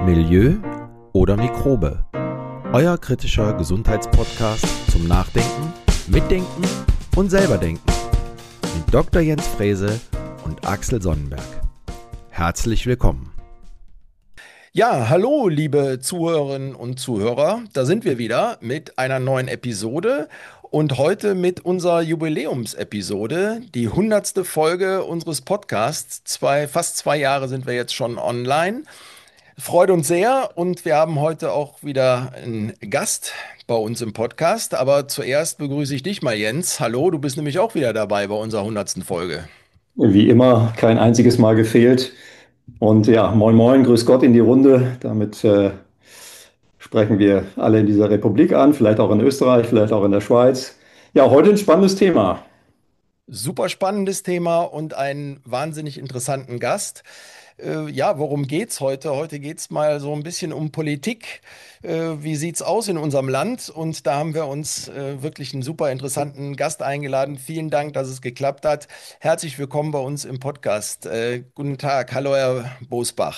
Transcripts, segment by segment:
Milieu oder Mikrobe? Euer kritischer Gesundheitspodcast zum Nachdenken, Mitdenken und selberdenken mit Dr. Jens Frese und Axel Sonnenberg. Herzlich willkommen. Ja, hallo liebe Zuhörerinnen und Zuhörer, da sind wir wieder mit einer neuen Episode und heute mit unserer Jubiläumsepisode, die 100. Folge unseres Podcasts. Fast 2 Jahre sind wir jetzt schon online. Freut uns sehr und wir haben heute auch wieder einen Gast bei uns im Podcast. Aber zuerst begrüße ich dich mal, Jens. Hallo, du bist nämlich auch wieder dabei bei unserer 100. Folge. Wie immer, kein einziges Mal gefehlt. Und ja, moin moin, grüß Gott in die Runde. Damit sprechen wir alle in dieser Republik an, vielleicht auch in Österreich, vielleicht auch in der Schweiz. Ja, heute ein spannendes Thema. Super spannendes Thema und einen wahnsinnig interessanten Gast. Ja, worum geht's heute? Heute geht's mal so ein bisschen um Politik. Wie sieht's aus in unserem Land? Und da haben wir uns wirklich einen super interessanten Gast eingeladen. Vielen Dank, dass es geklappt hat. Herzlich willkommen bei uns im Podcast. Guten Tag, hallo Herr Bosbach.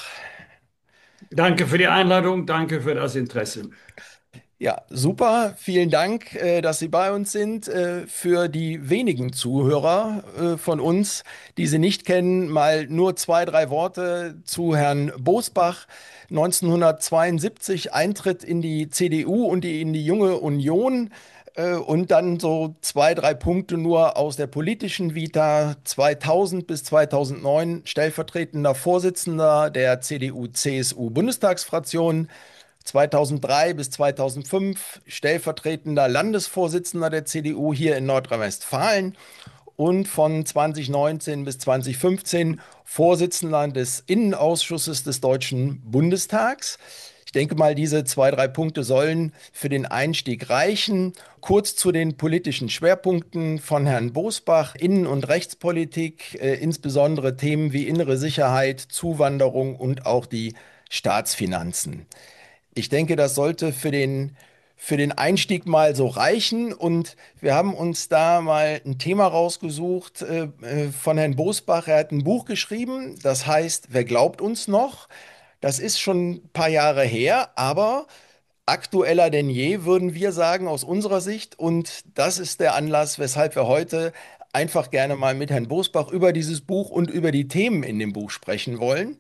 Danke für die Einladung, danke für das Interesse. Ja, super. Vielen Dank, dass Sie bei uns sind. Für die wenigen Zuhörer von uns, die Sie nicht kennen, mal nur 2, 3 Worte zu Herrn Bosbach. 1972 Eintritt in die CDU und in die Junge Union. Und dann so 2, 3 Punkte nur aus der politischen Vita. 2000 bis 2009 stellvertretender Vorsitzender der CDU-CSU-Bundestagsfraktion. 2003 bis 2005 stellvertretender Landesvorsitzender der CDU hier in Nordrhein-Westfalen und von 2019 bis 2015 Vorsitzender des Innenausschusses des Deutschen Bundestags. Ich denke mal, diese 2, 3 Punkte sollen für den Einstieg reichen. Kurz zu den politischen Schwerpunkten von Herrn Bosbach: Innen- und Rechtspolitik, insbesondere Themen wie innere Sicherheit, Zuwanderung und auch die Staatsfinanzen. Ich denke, das sollte für den Einstieg mal so reichen. Und wir haben uns da mal ein Thema rausgesucht von Herrn Bosbach. Er hat ein Buch geschrieben, das heißt Wer glaubt uns noch? Das ist schon ein paar Jahre her, aber aktueller denn je, würden wir sagen, aus unserer Sicht. Und das ist der Anlass, weshalb wir heute einfach gerne mal mit Herrn Bosbach über dieses Buch und über die Themen in dem Buch sprechen wollen.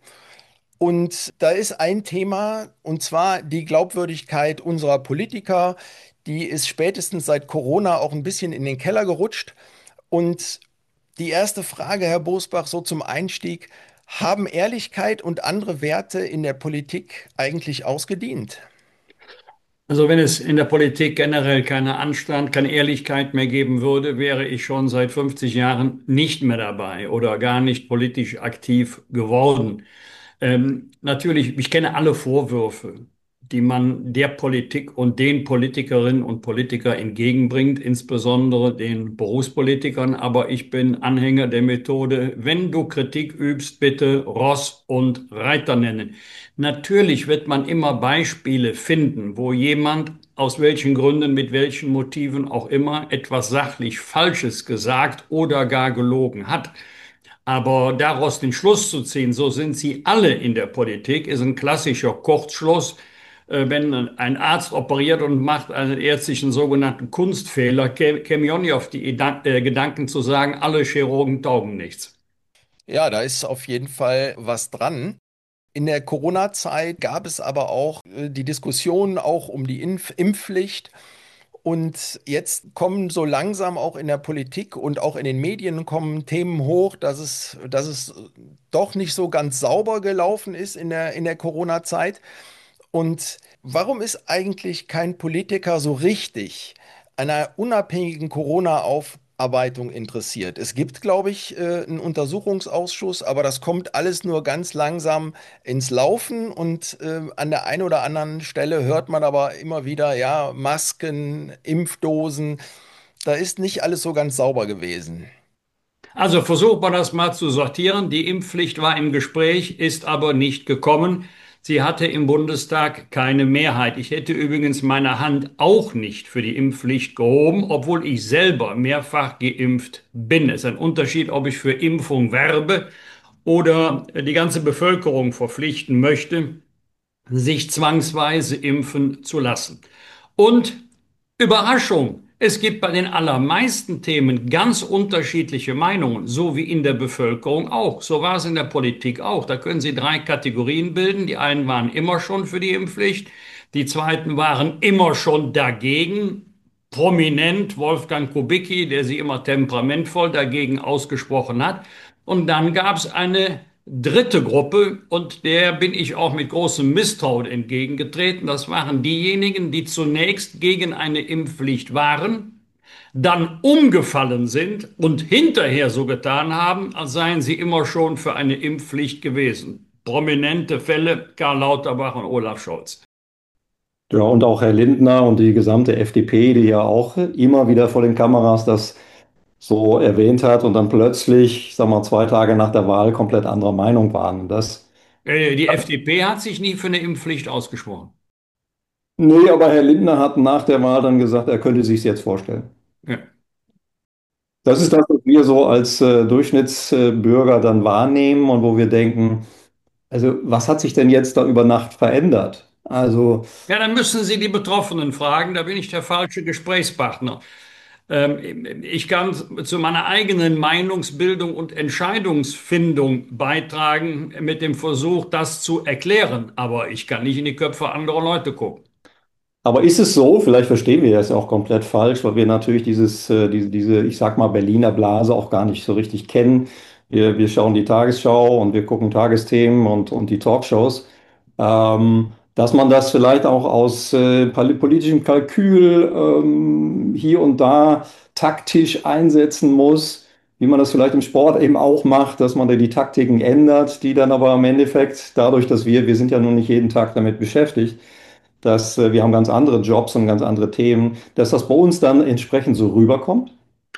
Und da ist ein Thema, und zwar die Glaubwürdigkeit unserer Politiker. Die ist spätestens seit Corona auch ein bisschen in den Keller gerutscht. Und die erste Frage, Herr Bosbach, so zum Einstieg: Haben Ehrlichkeit und andere Werte in der Politik eigentlich ausgedient? Also wenn es in der Politik generell keinen Anstand, keine Ehrlichkeit mehr geben würde, wäre ich schon seit 50 Jahren nicht mehr dabei oder gar nicht politisch aktiv geworden. Natürlich, ich kenne alle Vorwürfe, die man der Politik und den Politikerinnen und Politikern entgegenbringt, insbesondere den Berufspolitikern. Aber ich bin Anhänger der Methode, wenn du Kritik übst, bitte Ross und Reiter nennen. Natürlich wird man immer Beispiele finden, wo jemand aus welchen Gründen, mit welchen Motiven auch immer etwas sachlich Falsches gesagt oder gar gelogen hat. Aber daraus den Schluss zu ziehen, so sind sie alle in der Politik, ist ein klassischer Kurzschluss. Wenn ein Arzt operiert und macht einen ärztlichen sogenannten Kunstfehler, käme ich auch nicht auf die Gedanken zu sagen, alle Chirurgen taugen nichts. Ja, da ist auf jeden Fall was dran. In der Corona-Zeit gab es aber auch die Diskussion auch um die Impfpflicht. Und jetzt kommen so langsam auch in der Politik und auch in den Medien kommen Themen hoch, dass es doch nicht so ganz sauber gelaufen ist in der Corona-Zeit. Und warum ist eigentlich kein Politiker so richtig an einer unabhängigen Corona-Aufarbeitung interessiert? Es gibt, glaube ich, einen Untersuchungsausschuss, aber das kommt alles nur ganz langsam ins Laufen und an der einen oder anderen Stelle hört man aber immer wieder, ja, Masken, Impfdosen, da ist nicht alles so ganz sauber gewesen. Also versucht man das mal zu sortieren. Die Impfpflicht war im Gespräch, ist aber nicht gekommen. Sie hatte im Bundestag keine Mehrheit. Ich hätte übrigens meine Hand auch nicht für die Impfpflicht gehoben, obwohl ich selber mehrfach geimpft bin. Es ist ein Unterschied, ob ich für Impfung werbe oder die ganze Bevölkerung verpflichten möchte. sich zwangsweise impfen zu lassen. Und Überraschung, es gibt bei den allermeisten Themen ganz unterschiedliche Meinungen, so wie in der Bevölkerung auch. So war es in der Politik auch. Da können Sie drei Kategorien bilden. Die einen waren immer schon für die Impfpflicht, die zweiten waren immer schon dagegen. Prominent Wolfgang Kubicki, der sich immer temperamentvoll dagegen ausgesprochen hat. Und dann gab es eine dritte Gruppe und der bin ich auch mit großem Misstrauen entgegengetreten. Das waren diejenigen, die zunächst gegen eine Impfpflicht waren, dann umgefallen sind und hinterher so getan haben, als seien sie immer schon für eine Impfpflicht gewesen. Prominente Fälle: Karl Lauterbach und Olaf Scholz. Ja, und auch Herr Lindner und die gesamte FDP, die ja auch immer wieder vor den Kameras das so erwähnt hat und dann plötzlich, ich sag mal, 2 Tage nach der Wahl komplett anderer Meinung waren. Und das, Die FDP hat sich nie für eine Impfpflicht ausgesprochen. nee, aber Herr Lindner hat nach der Wahl dann gesagt, er könnte sich es jetzt vorstellen. Ja. Das ist das, was wir so als Durchschnittsbürger dann wahrnehmen und wo wir denken, also was hat sich denn jetzt da über Nacht verändert? Also, Ja, dann müssen Sie die Betroffenen fragen, da bin ich der falsche Gesprächspartner. Ich kann zu meiner eigenen Meinungsbildung und Entscheidungsfindung beitragen mit dem Versuch, das zu erklären, aber ich kann nicht in die Köpfe anderer Leute gucken. aber ist es so, vielleicht verstehen wir das auch komplett falsch, weil wir natürlich diese, ich sag mal, Berliner Blase auch gar nicht so richtig kennen. Wir schauen die Tagesschau und wir gucken Tagesthemen und die Talkshows. Dass man das vielleicht auch aus politischem Kalkül hier und da taktisch einsetzen muss, wie man das vielleicht im Sport eben auch macht, dass man da die Taktiken ändert, die dann aber im Endeffekt dadurch, dass wir sind ja nun nicht jeden Tag damit beschäftigt, dass wir haben ganz andere Jobs und ganz andere Themen, dass das bei uns dann entsprechend so rüberkommt.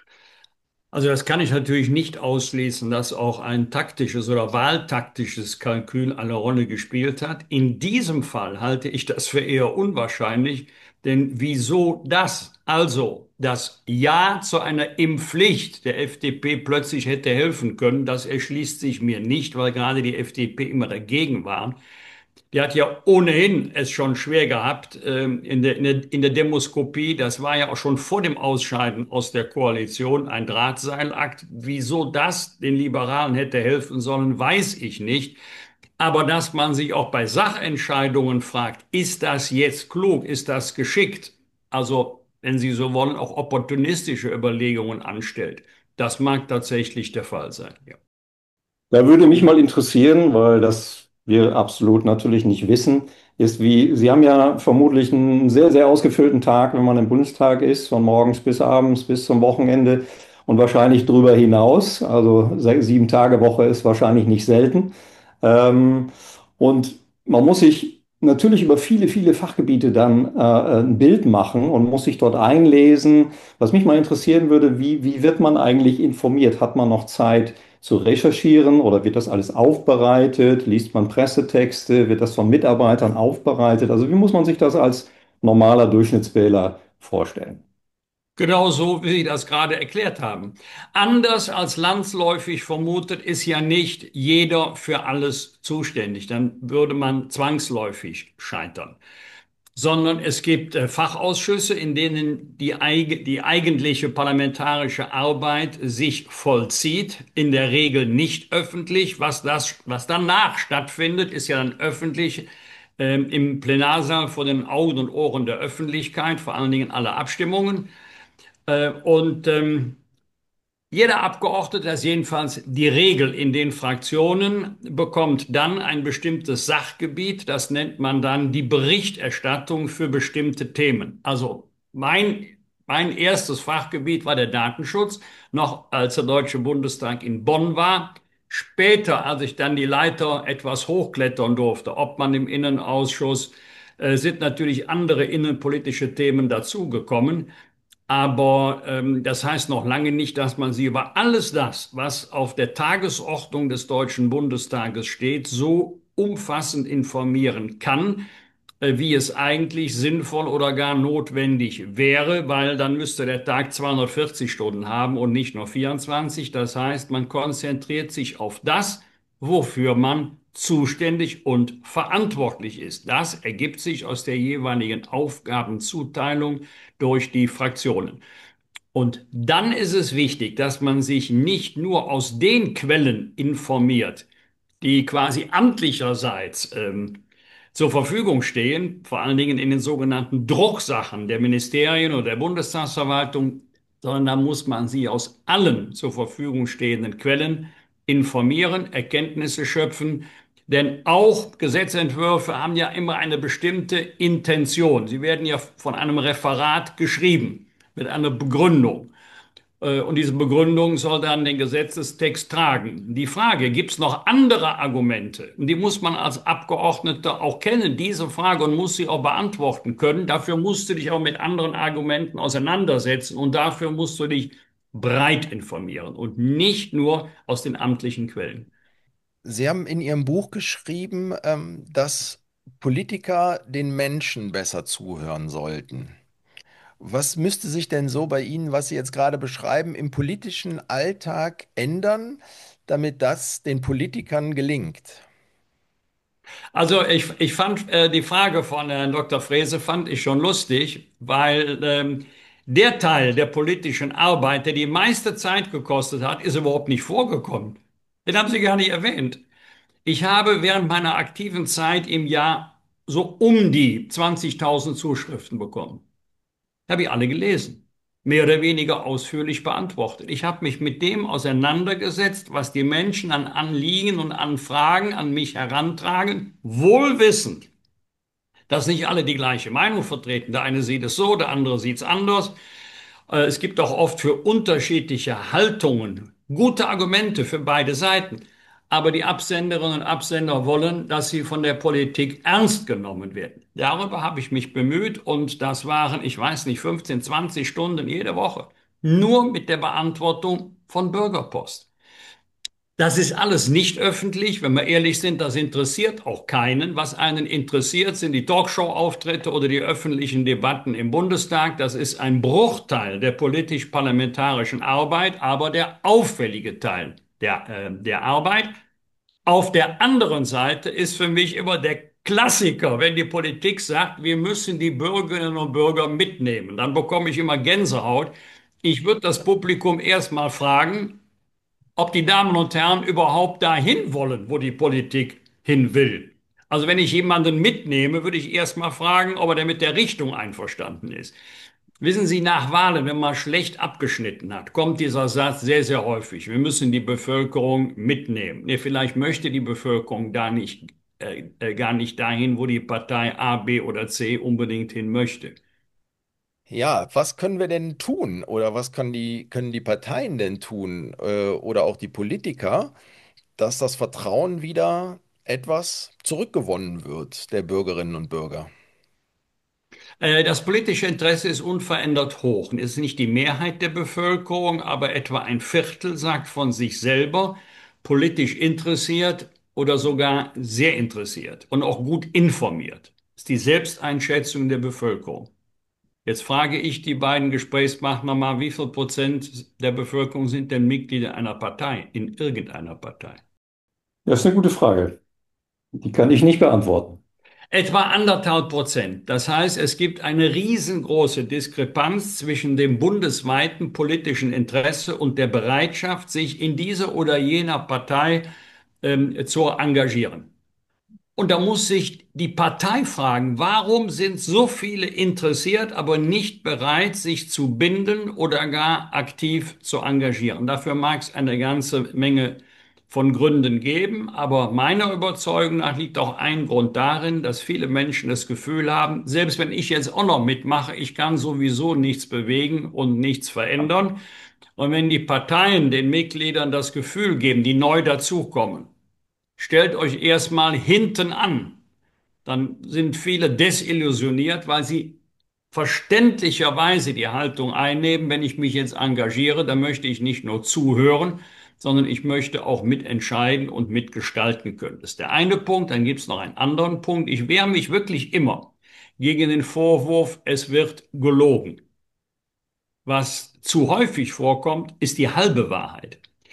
Also das kann ich natürlich nicht ausschließen, dass auch ein taktisches oder wahltaktisches Kalkül eine Rolle gespielt hat. In diesem Fall halte ich das für eher unwahrscheinlich, denn wieso das? Also das Ja zu einer Impfpflicht der FDP plötzlich hätte helfen können, das erschließt sich mir nicht, weil gerade die FDP immer dagegen war. Die hat ja ohnehin es schon schwer gehabt in der Demoskopie. Das war ja auch schon vor dem Ausscheiden aus der Koalition ein Drahtseilakt. Wieso das den Liberalen hätte helfen sollen, weiß ich nicht. Aber dass man sich auch bei Sachentscheidungen fragt, ist das jetzt klug, ist das geschickt? Also, wenn Sie so wollen, auch opportunistische Überlegungen anstellt. Das mag tatsächlich der Fall sein. Ja. Da würde mich mal interessieren, weil das wir absolut natürlich nicht wissen, ist wie, Sie haben ja vermutlich einen sehr, sehr ausgefüllten Tag, wenn man im Bundestag ist, von morgens bis abends bis zum Wochenende und wahrscheinlich darüber hinaus. Also 7 Tage Woche ist wahrscheinlich nicht selten. Ähm, und man muss sich natürlich über viele, viele Fachgebiete dann ein Bild machen und muss sich dort einlesen. Was mich mal interessieren würde, wie wird man eigentlich informiert? Hat man noch Zeit zu recherchieren oder wird das alles aufbereitet? Liest man Pressetexte? Wird das von Mitarbeitern aufbereitet? Also wie muss man sich das als normaler Durchschnittswähler vorstellen? Genau so, wie Sie das gerade erklärt haben. Anders als landsläufig vermutet, ist ja nicht jeder für alles zuständig. Dann würde man zwangsläufig scheitern. Sondern es gibt Fachausschüsse, in denen die eigentliche parlamentarische Arbeit sich vollzieht, in der Regel nicht öffentlich. Was danach stattfindet, ist ja dann öffentlich im Plenarsaal vor den Augen und Ohren der Öffentlichkeit, vor allen Dingen alle Abstimmungen. Und jeder Abgeordnete, das ist jedenfalls die Regel in den Fraktionen, bekommt dann ein bestimmtes Sachgebiet, das nennt man dann die Berichterstattung für bestimmte Themen. Also mein erstes Fachgebiet war der Datenschutz, noch als der Deutsche Bundestag in Bonn war. Später, als ich dann die Leiter etwas hochklettern durfte, ob man im Innenausschuss, sind natürlich andere innenpolitische Themen dazugekommen. Aber das heißt noch lange nicht, dass man sie über alles das, was auf der Tagesordnung des Deutschen Bundestages steht, so umfassend informieren kann, wie es eigentlich sinnvoll oder gar notwendig wäre, weil dann müsste der Tag 240 Stunden haben und nicht nur 24. Das heißt, man konzentriert sich auf das, wofür man zuständig und verantwortlich ist. Das ergibt sich aus der jeweiligen Aufgabenzuteilung durch die Fraktionen. Und dann ist es wichtig, dass man sich nicht nur aus den Quellen informiert, die quasi amtlicherseits zur Verfügung stehen, vor allen Dingen in den sogenannten Drucksachen der Ministerien oder der Bundestagsverwaltung, sondern da muss man sie aus allen zur Verfügung stehenden Quellen informieren, Erkenntnisse schöpfen, denn auch Gesetzentwürfe haben ja immer eine bestimmte Intention. Sie werden ja von einem Referat geschrieben mit einer Begründung. Und diese Begründung soll dann den Gesetzestext tragen. Die Frage, gibt es noch andere Argumente? Und die muss man als Abgeordneter auch kennen, diese Frage, und muss sie auch beantworten können. Dafür musst du dich auch mit anderen Argumenten auseinandersetzen und dafür musst du dich breit informieren und nicht nur aus den amtlichen Quellen. Sie haben in Ihrem Buch geschrieben, dass Politiker den Menschen besser zuhören sollten. Was müsste sich denn so bei Ihnen, was Sie jetzt gerade beschreiben, im politischen Alltag ändern, damit das den Politikern gelingt? Also ich fand die Frage von Herrn Dr. Frese fand ich schon lustig, weil der Teil der politischen Arbeit, der die meiste Zeit gekostet hat, ist überhaupt nicht vorgekommen. Den haben Sie gar nicht erwähnt. Ich habe während meiner aktiven Zeit im Jahr so um die 20.000 Zuschriften bekommen. Habe ich alle gelesen, mehr oder weniger ausführlich beantwortet. Ich habe mich mit dem auseinandergesetzt, was die Menschen an Anliegen und an Fragen an mich herantragen, wohl wissend, dass nicht alle die gleiche Meinung vertreten. Der eine sieht es so, der andere sieht es anders. Es gibt auch oft für unterschiedliche Haltungen gute Argumente für beide Seiten. Aber die Absenderinnen und Absender wollen, dass sie von der Politik ernst genommen werden. Darüber habe ich mich bemüht und das waren, ich weiß nicht, 15, 20 Stunden jede Woche. Nur mit der Beantwortung von Bürgerpost. Das ist alles nicht öffentlich, wenn wir ehrlich sind, das interessiert auch keinen. Was einen interessiert, sind die Talkshow-Auftritte oder die öffentlichen Debatten im Bundestag. Das ist ein Bruchteil der politisch-parlamentarischen Arbeit, aber der auffällige Teil der Arbeit. Auf der anderen Seite ist für mich immer der Klassiker, wenn die Politik sagt, wir müssen die Bürgerinnen und Bürger mitnehmen. Dann bekomme ich immer Gänsehaut. Ich würde das Publikum erstmal fragen, ob die Damen und Herren überhaupt dahin wollen, wo die Politik hin will. Also wenn ich jemanden mitnehme, würde ich erst mal fragen, ob er denn mit der Richtung einverstanden ist. Wissen Sie, nach Wahlen, wenn man schlecht abgeschnitten hat, kommt dieser Satz sehr, sehr häufig. Wir müssen die Bevölkerung mitnehmen. Nee, vielleicht möchte die Bevölkerung gar nicht dahin, wo die Partei A, B oder C unbedingt hin möchte. Ja, was können wir denn tun oder was können die Parteien denn tun oder auch die Politiker, dass das Vertrauen wieder etwas zurückgewonnen wird der Bürgerinnen und Bürger? Das politische Interesse ist unverändert hoch. Es ist nicht die Mehrheit der Bevölkerung, aber etwa ein Viertel sagt von sich selber, politisch interessiert oder sogar sehr interessiert und auch gut informiert. Das ist die Selbsteinschätzung der Bevölkerung. Jetzt frage ich die beiden Gesprächspartner mal, wie viel Prozent der Bevölkerung sind denn Mitglieder einer Partei, in irgendeiner Partei? Das ist eine gute Frage. Die kann ich nicht beantworten. Etwa 1,5%. Das heißt, es gibt eine riesengroße Diskrepanz zwischen dem bundesweiten politischen Interesse und der Bereitschaft, sich in diese oder jener Partei zu engagieren. Und da muss sich die Partei fragen, warum sind so viele interessiert, aber nicht bereit, sich zu binden oder gar aktiv zu engagieren? Dafür mag es eine ganze Menge von Gründen geben, aber meiner Überzeugung nach liegt auch ein Grund darin, dass viele Menschen das Gefühl haben, selbst wenn ich jetzt auch noch mitmache, ich kann sowieso nichts bewegen und nichts verändern. Und wenn die Parteien den Mitgliedern das Gefühl geben, die neu dazukommen, stellt euch erstmal hinten an, dann sind viele desillusioniert, weil sie verständlicherweise die Haltung einnehmen, wenn ich mich jetzt engagiere, dann möchte ich nicht nur zuhören, sondern ich möchte auch mitentscheiden und mitgestalten können. Das ist der eine Punkt. Dann gibt es noch einen anderen Punkt. Ich wehre mich wirklich immer gegen den Vorwurf, es wird gelogen. Was zu häufig vorkommt, ist die halbe Wahrheit.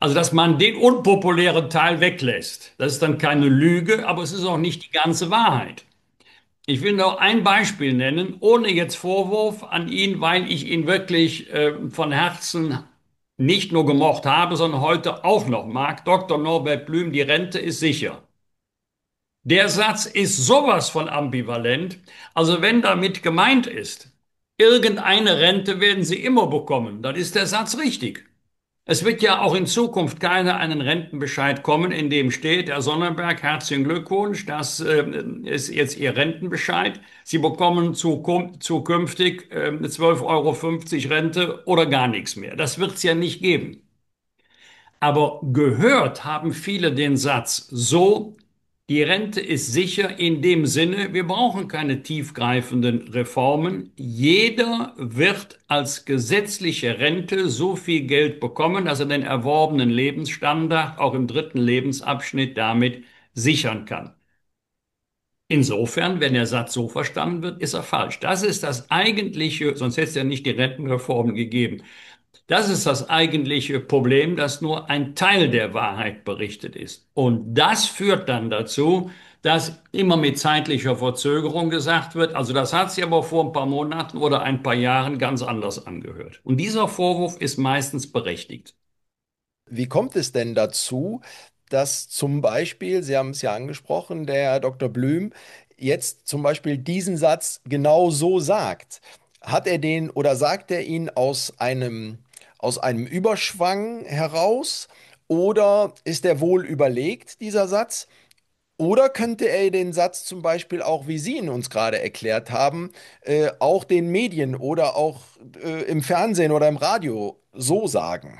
Also, dass man den unpopulären Teil weglässt. Das ist dann keine Lüge, aber es ist auch nicht die ganze Wahrheit. Ich will noch ein Beispiel nennen, ohne jetzt Vorwurf an ihn, weil ich ihn wirklich von Herzen nicht nur gemocht habe, sondern heute auch noch mag. Dr. Norbert Blüm, die Rente ist sicher. Der Satz ist sowas von ambivalent. Also wenn damit gemeint ist, irgendeine Rente werden Sie immer bekommen, dann ist der Satz richtig. Es wird ja auch in Zukunft keiner einen Rentenbescheid kommen, in dem steht, Herr Sonnenberg, herzlichen Glückwunsch, das ist jetzt Ihr Rentenbescheid. Sie bekommen zukünftig 12,50 € Rente oder gar nichts mehr. Das wird es ja nicht geben. Aber gehört haben viele den Satz so, die Rente ist sicher in dem Sinne, wir brauchen keine tiefgreifenden Reformen. Jeder wird als gesetzliche Rente so viel Geld bekommen, dass er den erworbenen Lebensstandard auch im dritten Lebensabschnitt damit sichern kann. Insofern, wenn der Satz so verstanden wird, ist er falsch. Das ist das eigentliche, sonst hätte es ja nicht die Rentenreform gegeben. Das ist das eigentliche Problem, dass nur ein Teil der Wahrheit berichtet ist. Und das führt dann dazu, dass immer mit zeitlicher Verzögerung gesagt wird, also das hat sich aber vor ein paar Monaten oder ein paar Jahren ganz anders angehört. Und dieser Vorwurf ist meistens berechtigt. Wie kommt es denn dazu, dass zum Beispiel, Sie haben es ja angesprochen, der Herr Dr. Blüm jetzt zum Beispiel diesen Satz genau so sagt? Hat er den oder sagt er ihn aus einem Überschwang heraus oder ist er wohl überlegt, dieser Satz? Oder könnte er den Satz zum Beispiel auch, wie Sie ihn uns gerade erklärt haben, auch den Medien oder auch im Fernsehen oder im Radio so sagen?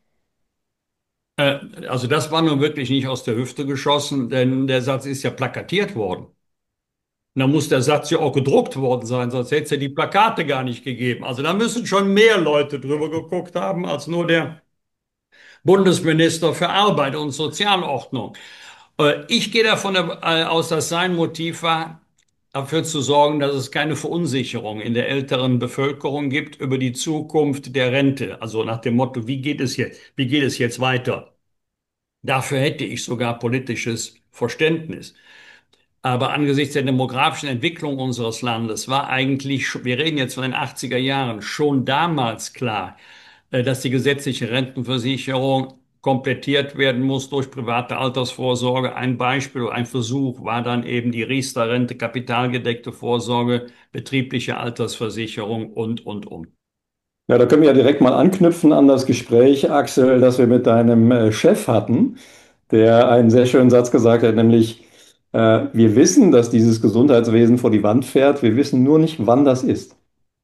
Also das war nun wirklich nicht aus der Hüfte geschossen, denn der Satz ist ja plakatiert worden. Und dann muss der Satz ja auch gedruckt worden sein, sonst hätte es ja die Plakate gar nicht gegeben. Also da müssen schon mehr Leute drüber geguckt haben als nur der Bundesminister für Arbeit und Sozialordnung. Ich gehe davon aus, dass sein Motiv war, dafür zu sorgen, dass es keine Verunsicherung in der älteren Bevölkerung gibt über die Zukunft der Rente. Also nach dem Motto, wie geht es jetzt weiter? Dafür hätte ich sogar politisches Verständnis. Aber angesichts der demografischen Entwicklung unseres Landes war eigentlich, wir reden jetzt von den 80er Jahren, schon damals klar, dass die gesetzliche Rentenversicherung komplettiert werden muss durch private Altersvorsorge. Ein Beispiel oder ein Versuch war dann eben die Riester-Rente, kapitalgedeckte Vorsorge, betriebliche Altersversicherung und. Ja, da können wir ja direkt mal anknüpfen an das Gespräch, Axel, das wir mit deinem Chef hatten, der einen sehr schönen Satz gesagt hat, nämlich, wir wissen, dass dieses Gesundheitswesen vor die Wand fährt, wir wissen nur nicht, wann das ist.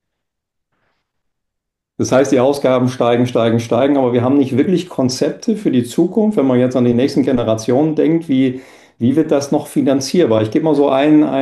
Das heißt, die Ausgaben steigen, steigen, steigen, aber wir haben nicht wirklich Konzepte für die Zukunft, wenn man jetzt an die nächsten Generationen denkt, wie wird das noch finanzierbar? Ich gebe mal so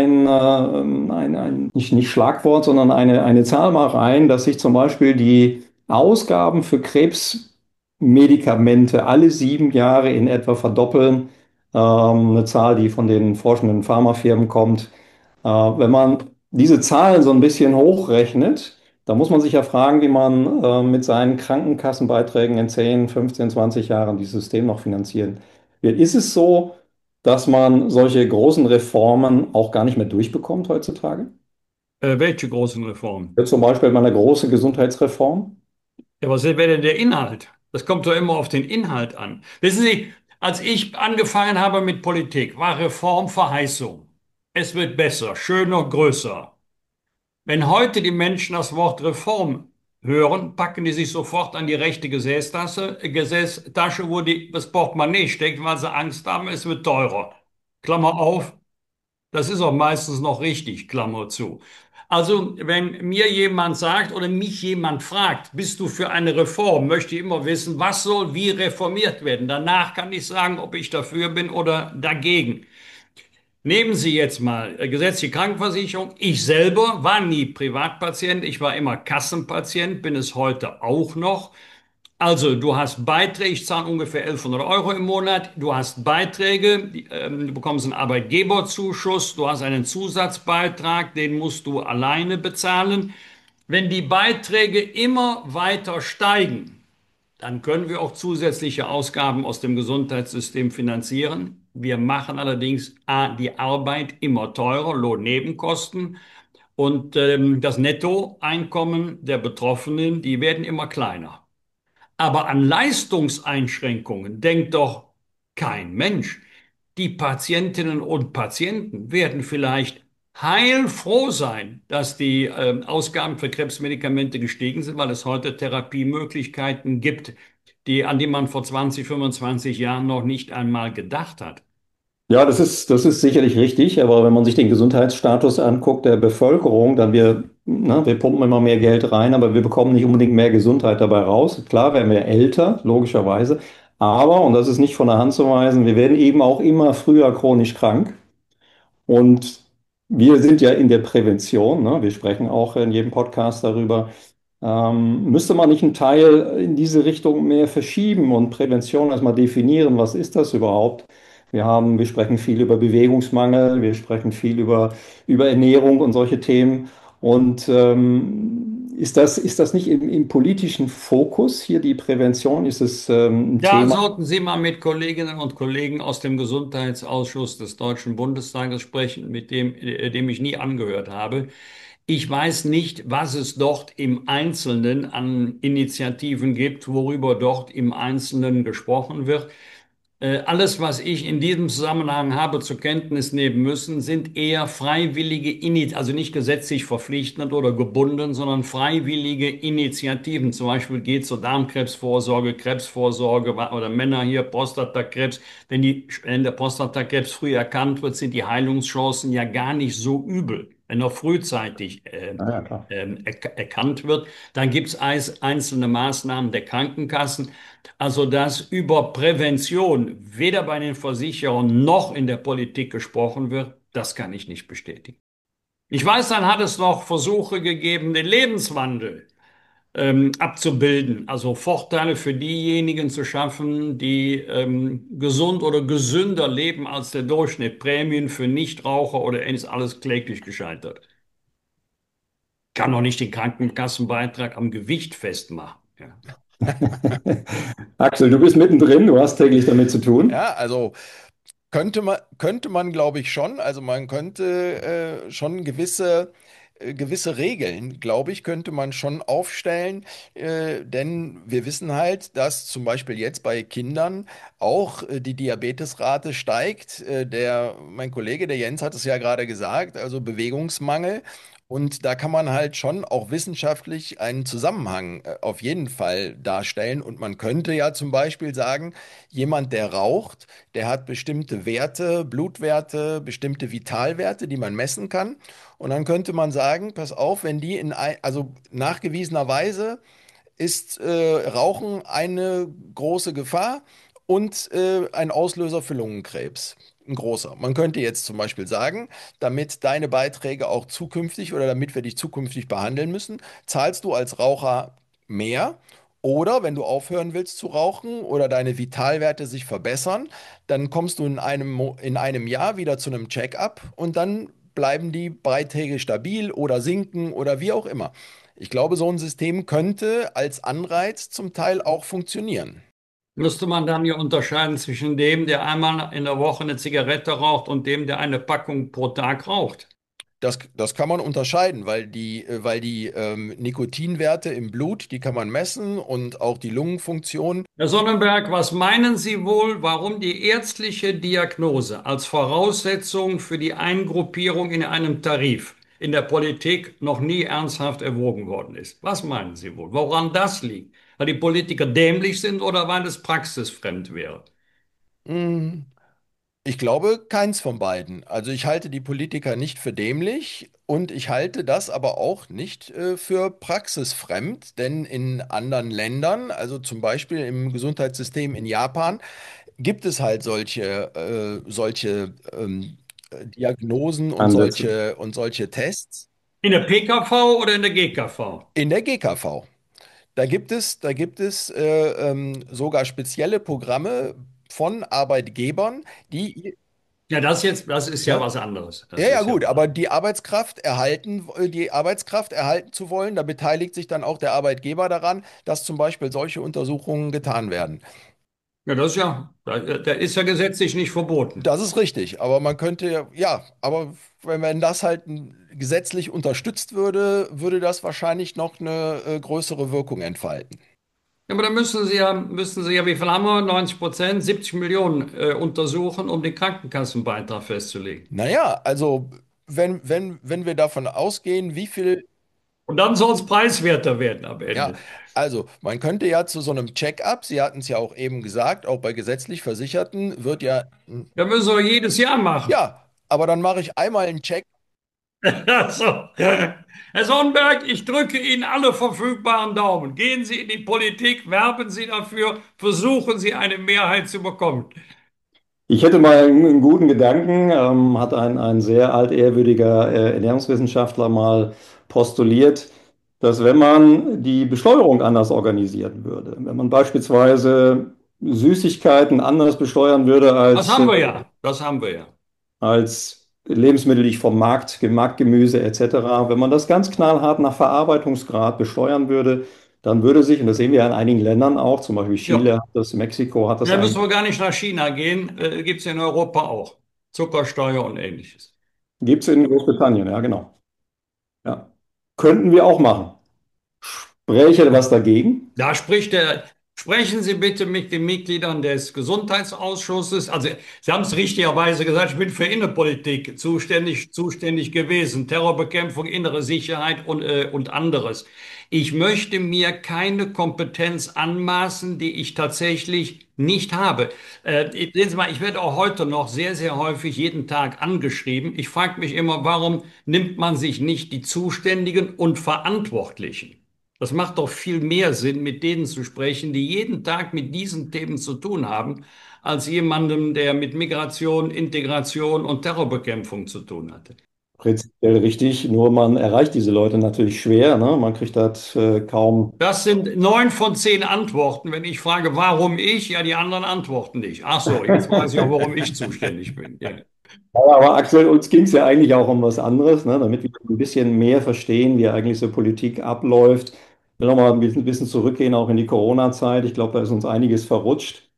nicht Schlagwort, sondern eine Zahl mal rein, dass sich zum Beispiel die Ausgaben für Krebsmedikamente alle 7 Jahre in etwa verdoppeln. Eine Zahl, die von den forschenden Pharmafirmen kommt. Wenn man diese Zahlen so ein bisschen hochrechnet, da muss man sich ja fragen, wie man mit seinen Krankenkassenbeiträgen in 10, 15, 20 Jahren dieses System noch finanzieren wird. Ist es so, dass man solche großen Reformen auch gar nicht mehr durchbekommt heutzutage? Welche großen Reformen? Jetzt zum Beispiel mal eine große Gesundheitsreform. Ja, was wäre denn der Inhalt? Das kommt doch immer auf den Inhalt an. Wissen Sie, als ich angefangen habe mit Politik, war Reform Verheißung. Es wird besser, schöner, größer. Wenn heute die Menschen das Wort Reform hören, packen die sich sofort an die rechte Gesäßtasche, wo das Portemonnaie steckt, weil sie Angst haben, es wird teurer. Klammer auf, das ist auch meistens noch richtig, Klammer zu. Also, wenn mir jemand sagt oder mich jemand fragt, bist du für eine Reform, möchte ich immer wissen, was soll wie reformiert werden. Danach kann ich sagen, ob ich dafür bin oder dagegen. Nehmen Sie jetzt mal gesetzliche Krankenversicherung. Ich selber war nie Privatpatient, ich war immer Kassenpatient, bin es heute auch noch. Also, du hast Beiträge, ich zahle ungefähr 1.100 € im Monat. Du hast Beiträge, du bekommst einen Arbeitgeberzuschuss, du hast einen Zusatzbeitrag, den musst du alleine bezahlen. Wenn die Beiträge immer weiter steigen, dann können wir auch zusätzliche Ausgaben aus dem Gesundheitssystem finanzieren. Wir machen allerdings A, die Arbeit immer teurer, Lohnnebenkosten. Und das Nettoeinkommen der Betroffenen, die werden immer kleiner. Aber an Leistungseinschränkungen denkt doch kein Mensch. Die Patientinnen und Patienten werden vielleicht heilfroh sein, dass die Ausgaben für Krebsmedikamente gestiegen sind, weil es heute Therapiemöglichkeiten gibt, an die man vor 20, 25 Jahren noch nicht einmal gedacht hat. Ja, das ist sicherlich richtig, aber wenn man sich den Gesundheitsstatus anguckt der Bevölkerung, dann wir pumpen immer mehr Geld rein, aber wir bekommen nicht unbedingt mehr Gesundheit dabei raus. Klar werden wir älter, logischerweise, aber, und das ist nicht von der Hand zu weisen, wir werden eben auch immer früher chronisch krank. Und wir sind ja in der Prävention, ne? Wir sprechen auch in jedem Podcast darüber. Müsste man nicht einen Teil in diese Richtung mehr verschieben und Prävention erstmal definieren? Was ist das überhaupt? Wir sprechen viel über Bewegungsmangel, wir sprechen viel über Ernährung und solche Themen. Und ist das nicht im politischen Fokus hier die Prävention? Ist es ein Da Thema? sollten Sie mal mit Kolleginnen und Kollegen aus dem Gesundheitsausschuss des Deutschen Bundestages sprechen, dem ich nie angehört habe. Ich weiß nicht, was es dort im Einzelnen an Initiativen gibt, worüber dort im Einzelnen gesprochen wird. Alles, was ich in diesem Zusammenhang habe zur Kenntnis nehmen müssen, sind eher freiwillige Initiativen, also nicht gesetzlich verpflichtend oder gebunden, sondern freiwillige Initiativen. Zum Beispiel geht zur Darmkrebsvorsorge, Krebsvorsorge oder Männer hier Prostatakrebs. Wenn der Prostatakrebs früh erkannt wird, sind die Heilungschancen ja gar nicht so übel. Wenn er frühzeitig Ah, ja, klar. erkannt wird, dann gibt es einzelne Maßnahmen der Krankenkassen. Also, dass über Prävention weder bei den Versicherern noch in der Politik gesprochen wird, das kann ich nicht bestätigen. Ich weiß, dann hat es noch Versuche gegeben, den Lebenswandel abzubilden, also Vorteile für diejenigen zu schaffen, die gesund oder gesünder leben als der Durchschnitt, Prämien für Nichtraucher oder ähnliches, alles kläglich gescheitert. Kann doch nicht den Krankenkassenbeitrag am Gewicht festmachen. Ja. Axel, du bist mittendrin, du hast täglich damit zu tun. Ja, also könnte man, glaube ich, schon. Also man könnte schon gewisse Regeln, glaube ich, könnte man schon aufstellen. Denn wir wissen halt, dass zum Beispiel jetzt bei Kindern auch die Diabetesrate steigt. Mein Kollege, der Jens, hat es ja gerade gesagt, also Bewegungsmangel. Und da kann man halt schon auch wissenschaftlich einen Zusammenhang auf jeden Fall darstellen. Und man könnte ja zum Beispiel sagen, jemand, der raucht, der hat bestimmte Werte, Blutwerte, bestimmte Vitalwerte, die man messen kann. Und dann könnte man sagen, pass auf, wenn die also nachgewiesenerweise ist Rauchen eine große Gefahr und ein Auslöser für Lungenkrebs. Ein großer. Man könnte jetzt zum Beispiel sagen, damit deine Beiträge auch zukünftig oder damit wir dich zukünftig behandeln müssen, zahlst du als Raucher mehr. Oder wenn du aufhören willst zu rauchen oder deine Vitalwerte sich verbessern, dann kommst du in einem Jahr wieder zu einem Check-up und dann bleiben die Beiträge stabil oder sinken oder wie auch immer. Ich glaube, so ein System könnte als Anreiz zum Teil auch funktionieren. Müsste man dann ja unterscheiden zwischen dem, der einmal in der Woche eine Zigarette raucht und dem, der eine Packung pro Tag raucht. Das kann man unterscheiden, weil die Nikotinwerte im Blut, die kann man messen und auch die Lungenfunktion. Herr Sonnenberg, was meinen Sie wohl, warum die ärztliche Diagnose als Voraussetzung für die Eingruppierung in einem Tarif in der Politik noch nie ernsthaft erwogen worden ist? Was meinen Sie wohl? Woran das liegt? Weil die Politiker dämlich sind oder weil es praxisfremd wäre? Hm, Ich glaube, keins von beiden. Also ich halte die Politiker nicht für dämlich und ich halte das aber auch nicht für praxisfremd, denn in anderen Ländern, also zum Beispiel im Gesundheitssystem in Japan, gibt es halt solche Diagnosen Ansätze. und solche Tests In der PKV oder in der GKV? in der GKV. Da gibt es sogar spezielle Programme von Arbeitgebern, die Ja, das ist ja Ja? was anderes. Ja, Das ja, ist ja gut, was aber anderes. die Arbeitskraft erhalten zu wollen, da beteiligt sich dann auch der Arbeitgeber daran, dass zum Beispiel solche Untersuchungen getan werden. Ja, das ist ja, der ist ja gesetzlich nicht verboten. Das ist richtig, aber man könnte, ja, aber wenn das halt gesetzlich unterstützt würde, würde das wahrscheinlich noch eine größere Wirkung entfalten. Ja, aber dann müssen Sie ja, wie viel haben wir? 90%, 70 Millionen untersuchen, um den Krankenkassenbeitrag festzulegen. Naja, also wenn wir davon ausgehen, wie viel. Und dann soll es preiswerter werden am Ja, Ende. also man könnte ja zu so einem Check-up, Sie hatten es ja auch eben gesagt, auch bei gesetzlich Versicherten wird ja, Ja, müssen wir jedes Jahr machen. ja, aber dann mache ich einmal einen Check. Also, Herr Sonnenberg, ich drücke Ihnen alle verfügbaren Daumen. Gehen Sie in die Politik, werben Sie dafür, versuchen Sie eine Mehrheit zu bekommen. Ich hätte mal einen guten Gedanken, hat ein sehr altehrwürdiger Ernährungswissenschaftler mal postuliert, dass wenn man die Besteuerung anders organisieren würde, wenn man beispielsweise Süßigkeiten anders besteuern würde Das haben wir ja. Das haben wir ja. als Lebensmittel, die ich vom Marktgemüse etc., wenn man das ganz knallhart nach Verarbeitungsgrad besteuern würde, dann würde sich, und das sehen wir ja in einigen Ländern auch, zum Beispiel Ja. Chile hat das, Mexiko hat das Da müssen eigentlich. wir gar nicht nach China gehen. Gibt es in Europa auch. Zuckersteuer und ähnliches. Gibt es in Großbritannien, ja, genau. Ja. Könnten wir auch machen. Spräche was dagegen? Da sprechen Sie bitte mit den Mitgliedern des Gesundheitsausschusses. Also, Sie haben es richtigerweise gesagt, ich bin für Innenpolitik zuständig gewesen. Terrorbekämpfung, innere Sicherheit und anderes. Ich möchte mir keine Kompetenz anmaßen, die ich tatsächlich nicht habe. Sehen Sie mal, ich werde auch heute noch sehr, sehr häufig jeden Tag angeschrieben. Ich frage mich immer, warum nimmt man sich nicht die Zuständigen und Verantwortlichen? Das macht doch viel mehr Sinn, mit denen zu sprechen, die jeden Tag mit diesen Themen zu tun haben, als jemandem, der mit Migration, Integration und Terrorbekämpfung zu tun hatte. Prinzipiell richtig, nur man erreicht diese Leute natürlich schwer, ne? Man kriegt das kaum. Das sind 9 von 10 Antworten. Wenn ich frage, warum ich, ja, die anderen antworten nicht. Ach so, jetzt weiß ich auch, warum ich zuständig bin. Ja. Ja, aber aktuell uns ging es ja eigentlich auch um was anderes, ne? Damit wir ein bisschen mehr verstehen, wie eigentlich so Politik abläuft. Ich will nochmal ein bisschen zurückgehen, auch in die Corona-Zeit. Ich glaube, da ist uns einiges verrutscht.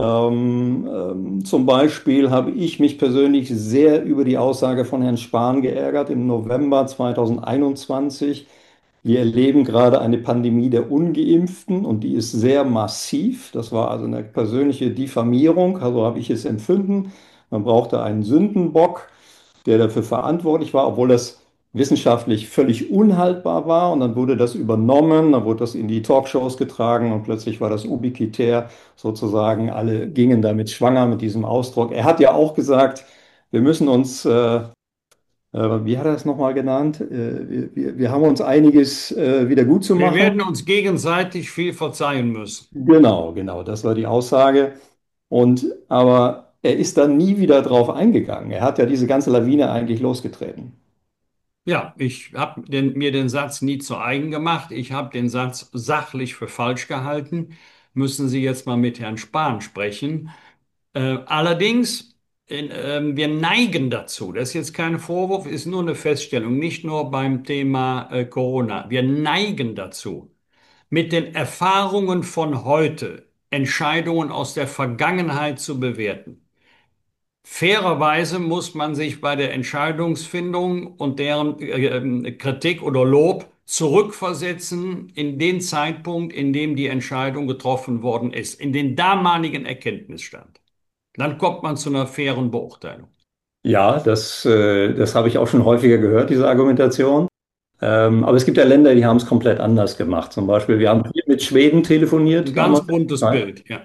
Zum Beispiel habe ich mich persönlich sehr über die Aussage von Herrn Spahn geärgert im November 2021. Wir erleben gerade eine Pandemie der Ungeimpften und die ist sehr massiv. Das war also eine persönliche Diffamierung, also habe ich es empfunden. Man brauchte einen Sündenbock, der dafür verantwortlich war, obwohl das wissenschaftlich völlig unhaltbar war. Und dann wurde das übernommen, dann wurde das in die Talkshows getragen und plötzlich war das ubiquitär sozusagen. Alle gingen damit schwanger mit diesem Ausdruck. Er hat ja auch gesagt, wir müssen uns wie hat er es nochmal genannt? Wir haben uns einiges wieder gut zu Wir machen. werden uns gegenseitig viel verzeihen müssen. Genau, genau, das war die Aussage. Aber er ist dann nie wieder drauf eingegangen. Er hat ja diese ganze Lawine eigentlich losgetreten. Ja, ich habe mir den Satz nie zu eigen gemacht. Ich habe den Satz sachlich für falsch gehalten. Müssen Sie jetzt mal mit Herrn Spahn sprechen. Allerdings, wir neigen dazu, das ist jetzt kein Vorwurf, ist nur eine Feststellung, nicht nur beim Thema Corona. Wir neigen dazu, mit den Erfahrungen von heute Entscheidungen aus der Vergangenheit zu bewerten. Fairerweise muss man sich bei der Entscheidungsfindung und deren Kritik oder Lob zurückversetzen in den Zeitpunkt, in dem die Entscheidung getroffen worden ist, in den damaligen Erkenntnisstand. Dann kommt man zu einer fairen Beurteilung. Ja, das habe ich auch schon häufiger gehört, diese Argumentation. Aber es gibt ja Länder, die haben es komplett anders gemacht. Zum Beispiel, wir haben viel mit Schweden Ein telefoniert damals. ganz buntes Bild, ja.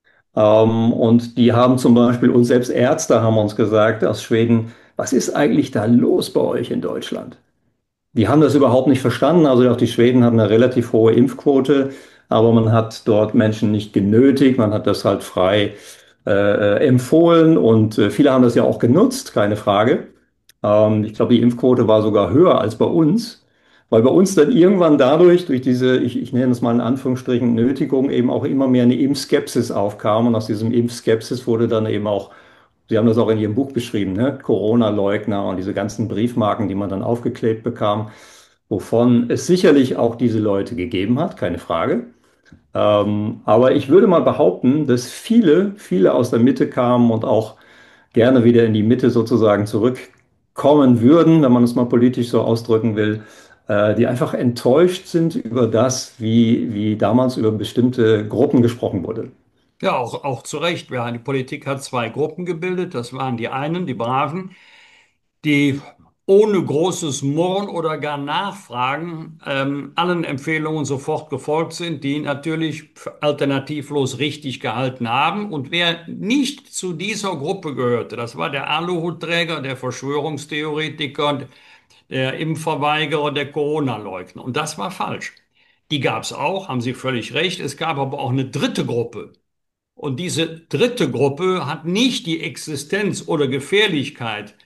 Und die haben zum Beispiel, uns selbst Ärzte haben uns gesagt aus Schweden, was ist eigentlich da los bei euch in Deutschland? Die haben das überhaupt nicht verstanden. Also auch die Schweden haben eine relativ hohe Impfquote, aber man hat dort Menschen nicht genötigt, man hat das halt frei empfohlen und viele haben das ja auch genutzt, keine Frage. Ich glaube, die Impfquote war sogar höher als bei uns, weil bei uns dann irgendwann dadurch, durch diese, ich nenne es mal in Anführungsstrichen, Nötigung, eben auch immer mehr eine Impfskepsis aufkam und aus diesem Impfskepsis wurde dann eben auch Sie haben das auch in Ihrem Buch beschrieben, ne? Corona-Leugner und diese ganzen Briefmarken, die man dann aufgeklebt bekam, wovon es sicherlich auch diese Leute gegeben hat, keine Frage. Aber ich würde mal behaupten, dass viele aus der Mitte kamen und auch gerne wieder in die Mitte sozusagen zurückkommen würden, wenn man es mal politisch so ausdrücken will, die einfach enttäuscht sind über das, wie damals über bestimmte Gruppen gesprochen wurde. Ja, auch zu Recht. Ja, die Politik hat zwei Gruppen gebildet. Das waren die einen, die Braven, die ohne großes Murren oder gar Nachfragen allen Empfehlungen sofort gefolgt sind, die natürlich alternativlos richtig gehalten haben. Und wer nicht zu dieser Gruppe gehörte, das war der Aluhutträger, der Verschwörungstheoretiker, der Impfverweigerer, der Corona-Leugner. Und das war falsch. Die gab es auch, haben Sie völlig recht. Es gab aber auch eine dritte Gruppe. Und diese dritte Gruppe hat nicht die Existenz oder Gefährlichkeit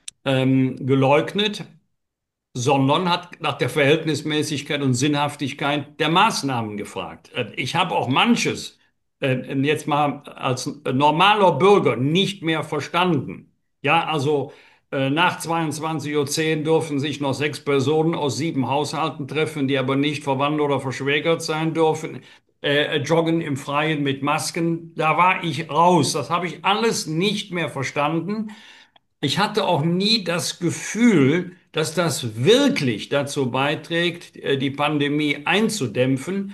geleugnet, sondern hat nach der Verhältnismäßigkeit und Sinnhaftigkeit der Maßnahmen gefragt. Ich habe auch manches jetzt mal als normaler Bürger nicht mehr verstanden. Ja, also nach 22:10 Uhr dürfen sich noch 6 Personen aus 7 Haushalten treffen, die aber nicht verwandt oder verschwägert sein dürfen. Joggen im Freien mit Masken, da war ich raus. Das habe ich alles nicht mehr verstanden. Ich hatte auch nie das Gefühl, dass das wirklich dazu beiträgt, die Pandemie einzudämpfen.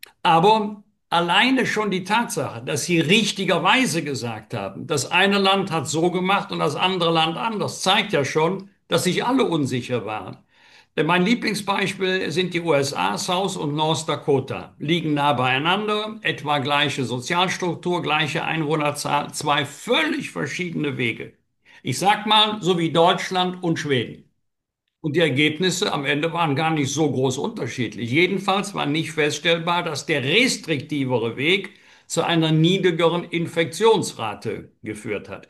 Aber alleine schon die Tatsache, dass Sie richtigerweise gesagt haben, das eine Land hat so gemacht und das andere Land anders, zeigt ja schon, dass sich alle unsicher waren. Mein Lieblingsbeispiel sind die USA, South und North Dakota. Liegen nah beieinander, etwa gleiche Sozialstruktur, gleiche Einwohnerzahl, zwei völlig verschiedene Wege. Ich sag mal, so wie Deutschland und Schweden. Und die Ergebnisse am Ende waren gar nicht so groß unterschiedlich. Jedenfalls war nicht feststellbar, dass der restriktivere Weg zu einer niedrigeren Infektionsrate geführt hat.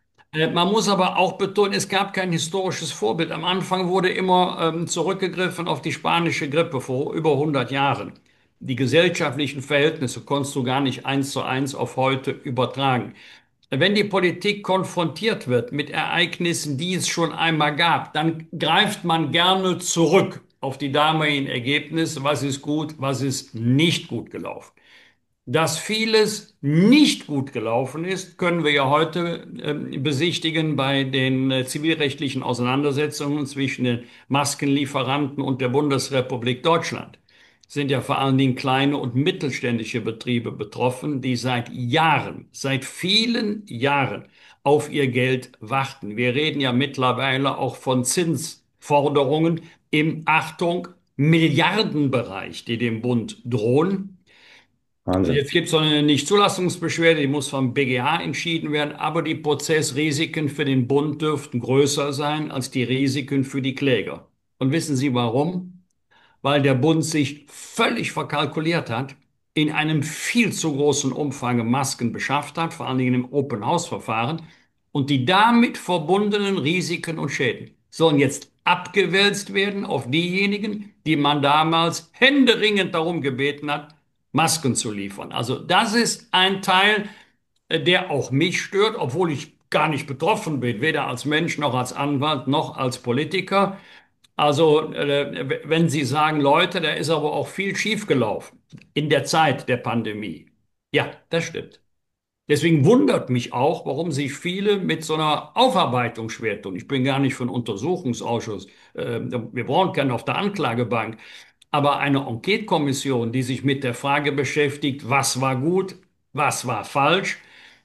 Man muss aber auch betonen, es gab kein historisches Vorbild. Am Anfang wurde immer zurückgegriffen auf die spanische Grippe vor über 100 Jahren. Die gesellschaftlichen Verhältnisse konntest du gar nicht eins zu eins auf heute übertragen. Wenn die Politik konfrontiert wird mit Ereignissen, die es schon einmal gab, dann greift man gerne zurück auf die damaligen Ergebnisse. Was ist gut, was ist nicht gut gelaufen? Dass vieles nicht gut gelaufen ist, können wir ja heute besichtigen bei den zivilrechtlichen Auseinandersetzungen zwischen den Maskenlieferanten und der Bundesrepublik Deutschland. Es sind ja vor allen Dingen kleine und mittelständische Betriebe betroffen, die seit Jahren, seit vielen Jahren auf ihr Geld warten. Wir reden ja mittlerweile auch von Zinsforderungen im, Achtung, Milliardenbereich, die dem Bund drohen. Wahnsinn. Jetzt gibt es so eine Nichtzulassungsbeschwerde, die muss vom BGH entschieden werden, aber die Prozessrisiken für den Bund dürften größer sein als die Risiken für die Kläger. Und wissen Sie warum? Weil der Bund sich völlig verkalkuliert hat, in einem viel zu großen Umfang Masken beschafft hat, vor allen Dingen im Open-House-Verfahren, und die damit verbundenen Risiken und Schäden sollen jetzt abgewälzt werden auf diejenigen, die man damals händeringend darum gebeten hat, Masken zu liefern. Also das ist ein Teil, der auch mich stört, obwohl ich gar nicht betroffen bin, weder als Mensch noch als Anwalt noch als Politiker. Also, wenn Sie sagen, Leute, da ist aber auch viel schiefgelaufen in der Zeit der Pandemie. Ja, das stimmt. Deswegen wundert mich auch, warum sich viele mit so einer Aufarbeitung schwer tun. Ich bin gar nicht für einen Untersuchungsausschuss. Wir brauchen keinen auf der Anklagebank. Aber eine Enquete-Kommission, die sich mit der Frage beschäftigt, was war gut, was war falsch,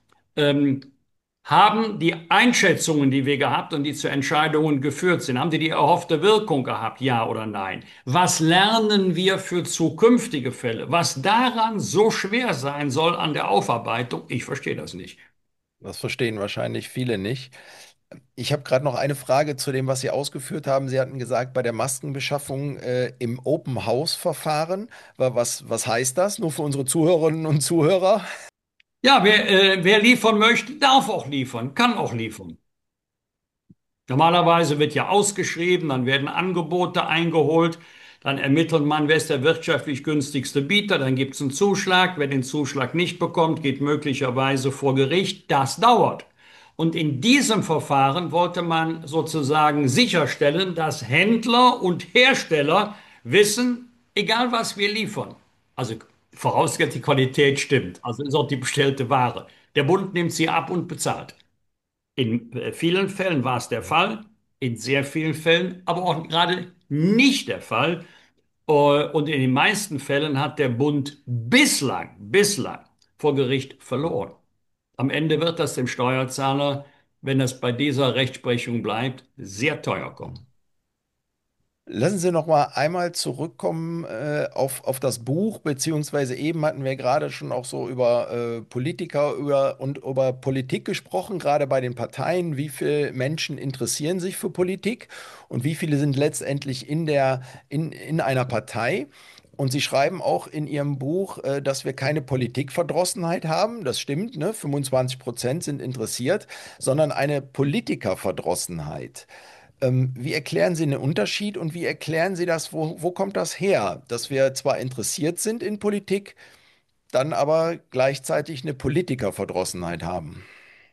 ähm, haben die Einschätzungen, die wir gehabt und die zu Entscheidungen geführt sind, haben die die erhoffte Wirkung gehabt, ja oder nein? Was lernen wir für zukünftige Fälle? Was daran so schwer sein soll an der Aufarbeitung, ich verstehe das nicht. Das verstehen wahrscheinlich viele nicht. Ich habe gerade noch eine Frage zu dem, was Sie ausgeführt haben. Sie hatten gesagt, bei der Maskenbeschaffung im Open House Verfahren. Was heißt das? Nur für unsere Zuhörerinnen und Zuhörer? Ja, wer liefern möchte, darf auch liefern, kann auch liefern. Normalerweise wird ja ausgeschrieben, dann werden Angebote eingeholt, dann ermittelt man, wer ist der wirtschaftlich günstigste Bieter, dann gibt es einen Zuschlag. Wer den Zuschlag nicht bekommt, geht möglicherweise vor Gericht. Das dauert. Und in diesem Verfahren wollte man sozusagen sicherstellen, dass Händler und Hersteller wissen, egal was wir liefern, also vorausgesetzt die Qualität stimmt, also ist auch die bestellte Ware. Der Bund nimmt sie ab und bezahlt. In vielen Fällen war es der Fall, in sehr vielen Fällen aber auch gerade nicht der Fall. Und in den meisten Fällen hat der Bund bislang vor Gericht verloren. Am Ende wird das dem Steuerzahler, wenn das bei dieser Rechtsprechung bleibt, sehr teuer kommen. Lassen Sie noch mal einmal zurückkommen auf das Buch, beziehungsweise eben hatten wir gerade schon auch so über Politiker und über Politik gesprochen, gerade bei den Parteien. Wie viele Menschen interessieren sich für Politik und wie viele sind letztendlich in einer Partei? Und Sie schreiben auch in Ihrem Buch, dass wir keine Politikverdrossenheit haben. Das stimmt, ne? 25% sind interessiert, sondern eine Politikerverdrossenheit. Wie erklären Sie den Unterschied und wie erklären Sie das, wo kommt das her, dass wir zwar interessiert sind in Politik, dann aber gleichzeitig eine Politikerverdrossenheit haben?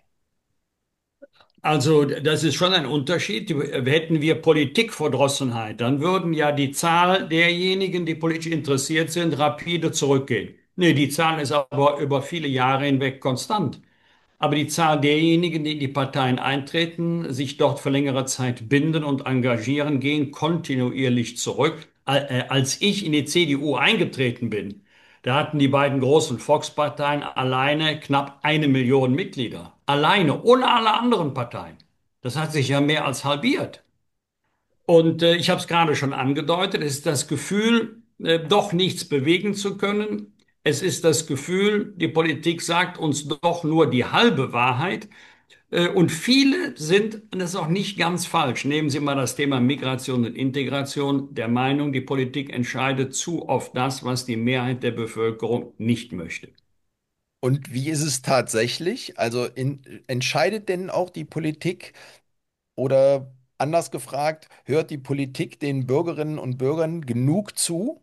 Also, das ist schon ein Unterschied. Hätten wir Politikverdrossenheit, dann würden ja die Zahl derjenigen, die politisch interessiert sind, rapide zurückgehen. Nee, die Zahl ist aber über viele Jahre hinweg konstant. Aber die Zahl derjenigen, die in die Parteien eintreten, sich dort für längere Zeit binden und engagieren, gehen kontinuierlich zurück. Als ich in die CDU eingetreten bin, da hatten die beiden großen Volksparteien alleine knapp 1 Million Mitglieder. Alleine, ohne alle anderen Parteien. Das hat sich ja mehr als halbiert. Und ich habe es gerade schon angedeutet, es ist das Gefühl, doch nichts bewegen zu können. Es ist das Gefühl, die Politik sagt uns doch nur die halbe Wahrheit. Und viele sind, und das ist auch nicht ganz falsch, nehmen Sie mal das Thema Migration und Integration, der Meinung, die Politik entscheidet zu oft das, was die Mehrheit der Bevölkerung nicht möchte. Und wie ist es tatsächlich? Also entscheidet denn auch die Politik oder anders gefragt, hört die Politik den Bürgerinnen und Bürgern genug zu?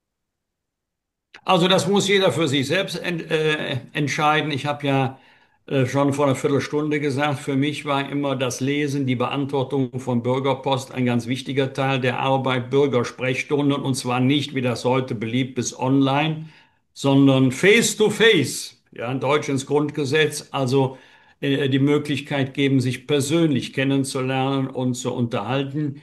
Also das muss jeder für sich selbst entscheiden. Ich habe ja schon vor einer Viertelstunde gesagt, für mich war immer das Lesen, die Beantwortung von Bürgerpost ein ganz wichtiger Teil der Arbeit, Bürgersprechstunden und zwar nicht, wie das heute beliebt ist, online, sondern face to face. Ja, ein Deutsch ins Grundgesetz, also die Möglichkeit geben, sich persönlich kennenzulernen und zu unterhalten.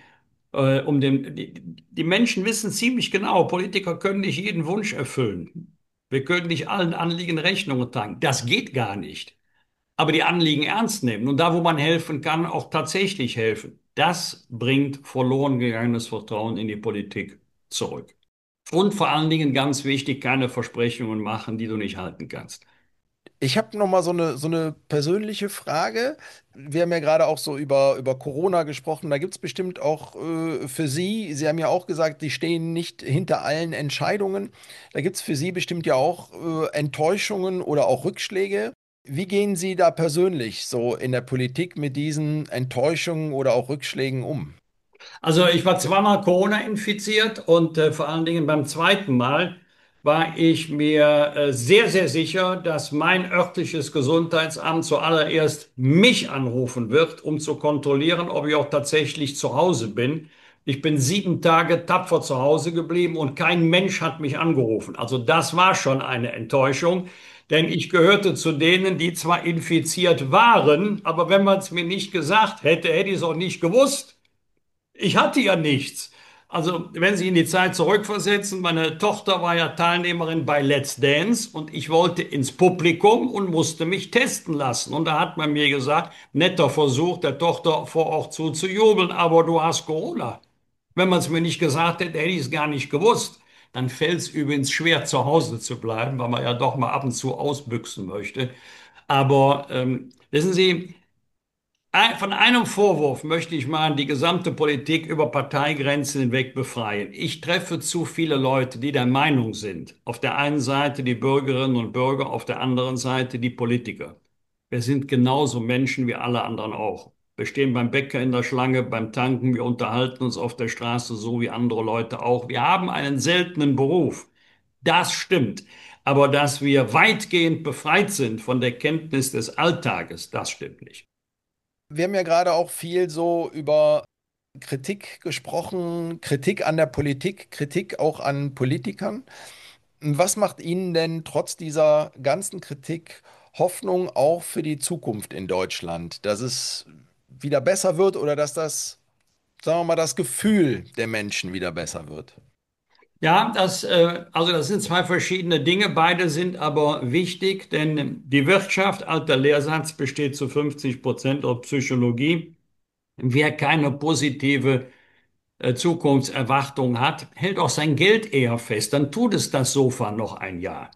Die Menschen wissen ziemlich genau, Politiker können nicht jeden Wunsch erfüllen. Wir können nicht allen Anliegen Rechnung tragen. Das geht gar nicht. Aber die Anliegen ernst nehmen und da, wo man helfen kann, auch tatsächlich helfen. Das bringt verloren gegangenes Vertrauen in die Politik zurück. Und vor allen Dingen ganz wichtig, keine Versprechungen machen, die du nicht halten kannst. Ich habe noch mal so eine persönliche Frage. Wir haben ja gerade auch so über Corona gesprochen. Da gibt es bestimmt auch für Sie haben ja auch gesagt, Sie stehen nicht hinter allen Entscheidungen. Da gibt es für Sie bestimmt ja auch Enttäuschungen oder auch Rückschläge. Wie gehen Sie da persönlich so in der Politik mit diesen Enttäuschungen oder auch Rückschlägen um? Also ich war zweimal Corona infiziert und vor allen Dingen beim zweiten Mal war ich mir sehr sicher, dass mein örtliches Gesundheitsamt zuallererst mich anrufen wird, um zu kontrollieren, ob ich auch tatsächlich zu Hause bin. Ich bin 7 Tage tapfer zu Hause geblieben und kein Mensch hat mich angerufen. Also das war schon eine Enttäuschung, denn ich gehörte zu denen, die zwar infiziert waren, aber wenn man es mir nicht gesagt hätte, hätte ich es auch nicht gewusst. Ich hatte ja nichts. Also, wenn Sie in die Zeit zurückversetzen, meine Tochter war ja Teilnehmerin bei Let's Dance und ich wollte ins Publikum und musste mich testen lassen. Und da hat man mir gesagt, netter Versuch, der Tochter vor Ort zuzujubeln, aber du hast Corona. Wenn man es mir nicht gesagt hätte, hätte ich es gar nicht gewusst. Dann fällt es übrigens schwer, zu Hause zu bleiben, weil man ja doch mal ab und zu ausbüchsen möchte. Aber wissen Sie, von einem Vorwurf möchte ich mal die gesamte Politik über Parteigrenzen hinweg befreien. Ich treffe zu viele Leute, die der Meinung sind, auf der einen Seite die Bürgerinnen und Bürger, auf der anderen Seite die Politiker. Wir sind genauso Menschen wie alle anderen auch. Wir stehen beim Bäcker in der Schlange, beim Tanken, wir unterhalten uns auf der Straße so wie andere Leute auch. Wir haben einen seltenen Beruf. Das stimmt. Aber dass wir weitgehend befreit sind von der Kenntnis des Alltages, das stimmt nicht. Wir haben ja gerade auch viel so über Kritik gesprochen, Kritik an der Politik, Kritik auch an Politikern. Was macht Ihnen denn trotz dieser ganzen Kritik Hoffnung auch für die Zukunft in Deutschland, dass es wieder besser wird oder dass das, sagen wir mal, das Gefühl der Menschen wieder besser wird? Ja, also das sind zwei verschiedene Dinge. Beide sind aber wichtig, denn die Wirtschaft, alter Lehrsatz, besteht zu 50% aus Psychologie. Wer keine positive Zukunftserwartung hat, hält auch sein Geld eher fest. Dann tut es das Sofa noch ein Jahr.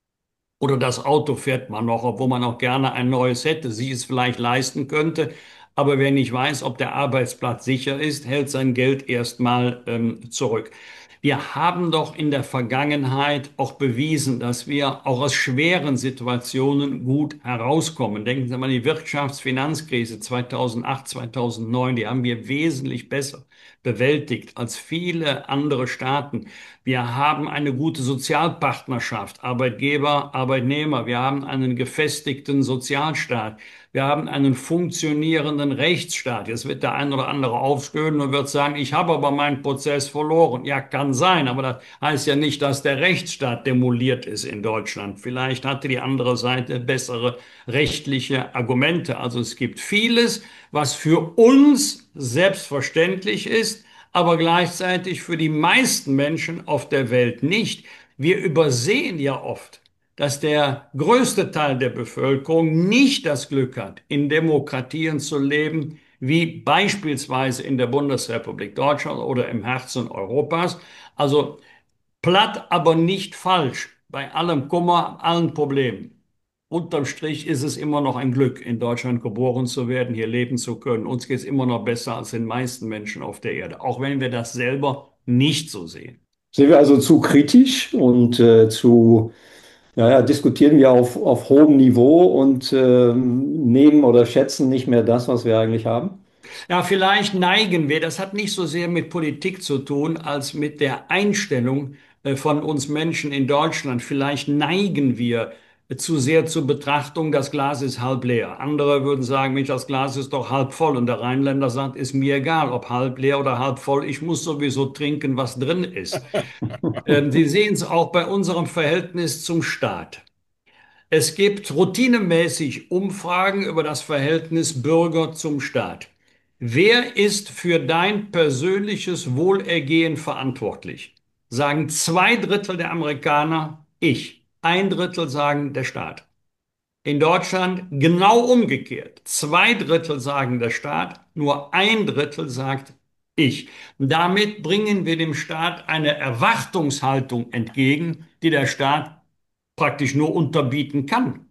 Oder das Auto fährt man noch, obwohl man auch gerne ein neues hätte, sich es vielleicht leisten könnte. Aber wer nicht weiß, ob der Arbeitsplatz sicher ist, hält sein Geld erstmal zurück. Wir haben doch in der Vergangenheit auch bewiesen, dass wir auch aus schweren Situationen gut herauskommen. Denken Sie mal an die Wirtschaftsfinanzkrise 2008, 2009, die haben wir wesentlich besser bewältigt als viele andere Staaten. Wir haben eine gute Sozialpartnerschaft, Arbeitgeber, Arbeitnehmer. Wir haben einen gefestigten Sozialstaat. Wir haben einen funktionierenden Rechtsstaat. Jetzt wird der ein oder andere aufstöhnen und wird sagen, ich habe aber meinen Prozess verloren. Ja, kann sein, aber das heißt ja nicht, dass der Rechtsstaat demoliert ist in Deutschland. Vielleicht hatte die andere Seite bessere rechtliche Argumente. Also es gibt vieles, was für uns selbstverständlich ist, aber gleichzeitig für die meisten Menschen auf der Welt nicht. Wir übersehen ja oft, dass der größte Teil der Bevölkerung nicht das Glück hat, in Demokratien zu leben, wie beispielsweise in der Bundesrepublik Deutschland oder im Herzen Europas. Also platt, aber nicht falsch, bei allem Kummer, allen Problemen. Unterm Strich ist es immer noch ein Glück, in Deutschland geboren zu werden, hier leben zu können. Uns geht es immer noch besser als den meisten Menschen auf der Erde, auch wenn wir das selber nicht so sehen. Sind wir also zu kritisch und diskutieren wir auf hohem Niveau und nehmen oder schätzen nicht mehr das, was wir eigentlich haben? Ja, vielleicht neigen wir, das hat nicht so sehr mit Politik zu tun, als mit der Einstellung von uns Menschen in Deutschland. Vielleicht neigen wir zu sehr zur Betrachtung, das Glas ist halb leer. Andere würden sagen, Mensch, das Glas ist doch halb voll. Und der Rheinländer sagt, ist mir egal, ob halb leer oder halb voll. Ich muss sowieso trinken, was drin ist. Sie sehen es auch bei unserem Verhältnis zum Staat. Es gibt routinemäßig Umfragen über das Verhältnis Bürger zum Staat. Wer ist für dein persönliches Wohlergehen verantwortlich? Sagen zwei Drittel der Amerikaner ich. Ein Drittel sagen der Staat. In Deutschland genau umgekehrt. Zwei Drittel sagen der Staat, nur ein Drittel sagt ich. Damit bringen wir dem Staat eine Erwartungshaltung entgegen, die der Staat praktisch nur unterbieten kann.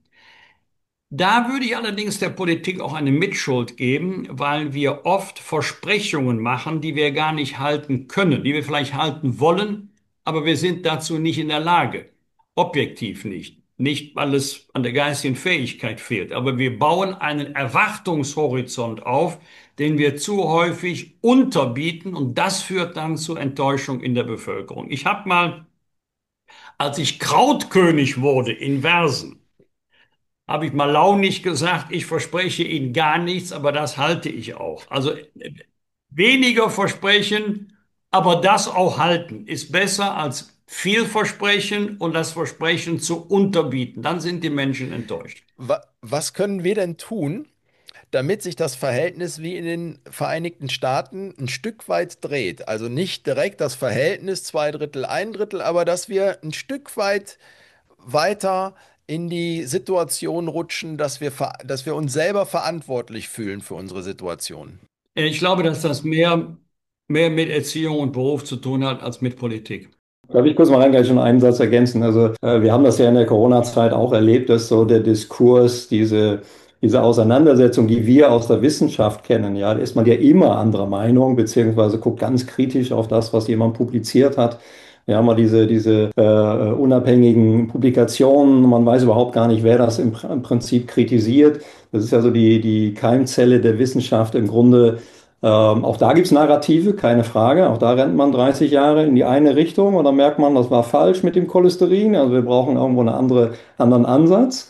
Da würde ich allerdings der Politik auch eine Mitschuld geben, weil wir oft Versprechungen machen, die wir gar nicht halten können, die wir vielleicht halten wollen, aber wir sind dazu nicht in der Lage. Objektiv nicht. Nicht, weil es an der geistigen Fähigkeit fehlt, aber wir bauen einen Erwartungshorizont auf, den wir zu häufig unterbieten und das führt dann zu Enttäuschung in der Bevölkerung. Ich habe mal, als ich Krautkönig wurde in Versen, habe ich mal launig gesagt, ich verspreche Ihnen gar nichts, aber das halte ich auch. Also weniger versprechen, aber das auch halten, ist besser als viel versprechen und das Versprechen zu unterbieten. Dann sind die Menschen enttäuscht. Was können wir denn tun, damit sich das Verhältnis wie in den Vereinigten Staaten ein Stück weit dreht? Also nicht direkt das Verhältnis zwei Drittel, ein Drittel, aber dass wir ein Stück weit weiter in die Situation rutschen, dass wir uns selber verantwortlich fühlen für unsere Situation. Ich glaube, dass das mehr mit Erziehung und Beruf zu tun hat als mit Politik. Darf ich kurz mal gleich schon einen Satz ergänzen? Also wir haben das ja in der Corona-Zeit auch erlebt, dass so der Diskurs, diese Auseinandersetzung, die wir aus der Wissenschaft kennen, ja, da ist man ja immer anderer Meinung, beziehungsweise guckt ganz kritisch auf das, was jemand publiziert hat. Wir haben mal diese unabhängigen Publikationen, man weiß überhaupt gar nicht, wer das im Prinzip kritisiert. Das ist ja so die Keimzelle der Wissenschaft im Grunde. Auch da gibt es Narrative, keine Frage. Auch da rennt man 30 Jahre in die eine Richtung und dann merkt man, das war falsch mit dem Cholesterin. Also wir brauchen irgendwo einen anderen Ansatz.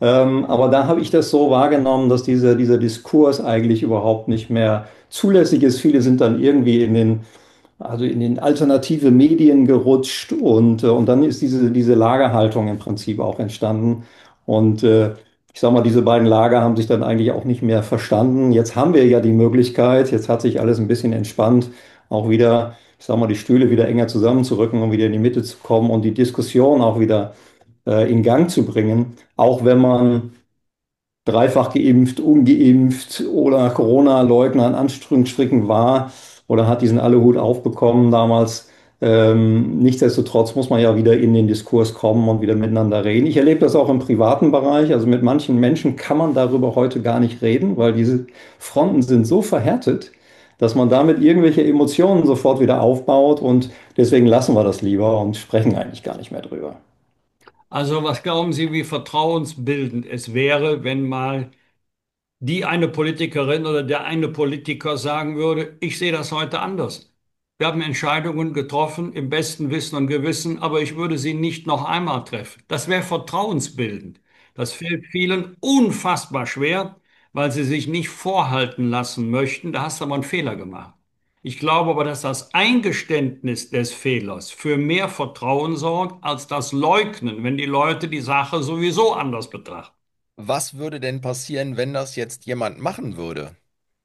Aber da habe ich das so wahrgenommen, dass dieser Diskurs eigentlich überhaupt nicht mehr zulässig ist. Viele sind dann irgendwie also in den alternative Medien gerutscht und dann ist diese Lagerhaltung im Prinzip auch entstanden. Und ich sag mal, diese beiden Lager haben sich dann eigentlich auch nicht mehr verstanden. Jetzt haben wir ja die Möglichkeit, jetzt hat sich alles ein bisschen entspannt, auch wieder, ich sag mal, die Stühle wieder enger zusammenzurücken, um wieder in die Mitte zu kommen und die Diskussion auch wieder in Gang zu bringen, auch wenn man dreifach geimpft, ungeimpft oder Corona-Leugner in Anführungsstrichen war oder hat diesen Aluhut aufbekommen damals. Nichtsdestotrotz muss man ja wieder in den Diskurs kommen und wieder miteinander reden. Ich erlebe das auch im privaten Bereich. Also mit manchen Menschen kann man darüber heute gar nicht reden, weil diese Fronten sind so verhärtet, dass man damit irgendwelche Emotionen sofort wieder aufbaut und deswegen lassen wir das lieber und sprechen eigentlich gar nicht mehr drüber. Also was glauben Sie, wie vertrauensbildend es wäre, wenn mal die eine Politikerin oder der eine Politiker sagen würde, ich sehe das heute anders. Wir haben Entscheidungen getroffen im besten Wissen und Gewissen, aber ich würde sie nicht noch einmal treffen. Das wäre vertrauensbildend. Das fällt vielen unfassbar schwer, weil sie sich nicht vorhalten lassen möchten. Da hast du aber einen Fehler gemacht. Ich glaube aber, dass das Eingeständnis des Fehlers für mehr Vertrauen sorgt als das Leugnen, wenn die Leute die Sache sowieso anders betrachten. Was würde denn passieren, wenn das jetzt jemand machen würde?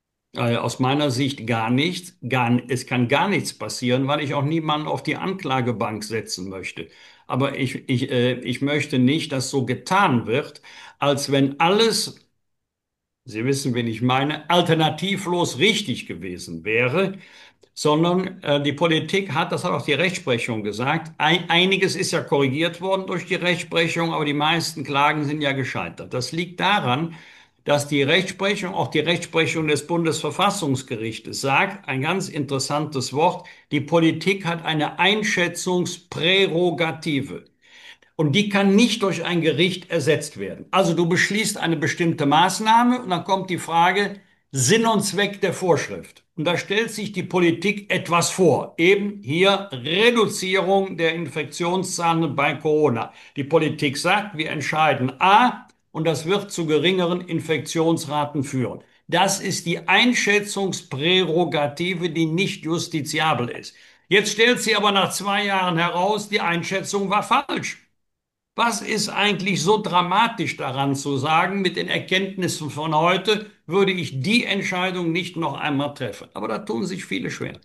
Aus meiner Sicht gar nichts. Es kann gar nichts passieren, weil ich auch niemanden auf die Anklagebank setzen möchte. Aber ich möchte nicht, dass so getan wird, als wenn alles, Sie wissen, wen ich meine, alternativlos richtig gewesen wäre, sondern die Politik hat, das hat auch die Rechtsprechung gesagt, einiges ist ja korrigiert worden durch die Rechtsprechung, aber die meisten Klagen sind ja gescheitert. Das liegt daran, dass die Rechtsprechung, auch die Rechtsprechung des Bundesverfassungsgerichtes sagt, ein ganz interessantes Wort, die Politik hat eine Einschätzungsprärogative. Und die kann nicht durch ein Gericht ersetzt werden. Also du beschließt eine bestimmte Maßnahme und dann kommt die Frage, Sinn und Zweck der Vorschrift. Und da stellt sich die Politik etwas vor. Eben hier Reduzierung der Infektionszahlen bei Corona. Die Politik sagt, wir entscheiden A und das wird zu geringeren Infektionsraten führen. Das ist die Einschätzungsprärogative, die nicht justiziabel ist. Jetzt stellt sie aber nach 2 Jahren heraus, die Einschätzung war falsch. Was ist eigentlich so dramatisch daran zu sagen, mit den Erkenntnissen von heute würde ich die Entscheidung nicht noch einmal treffen? Aber da tun sich viele schwer.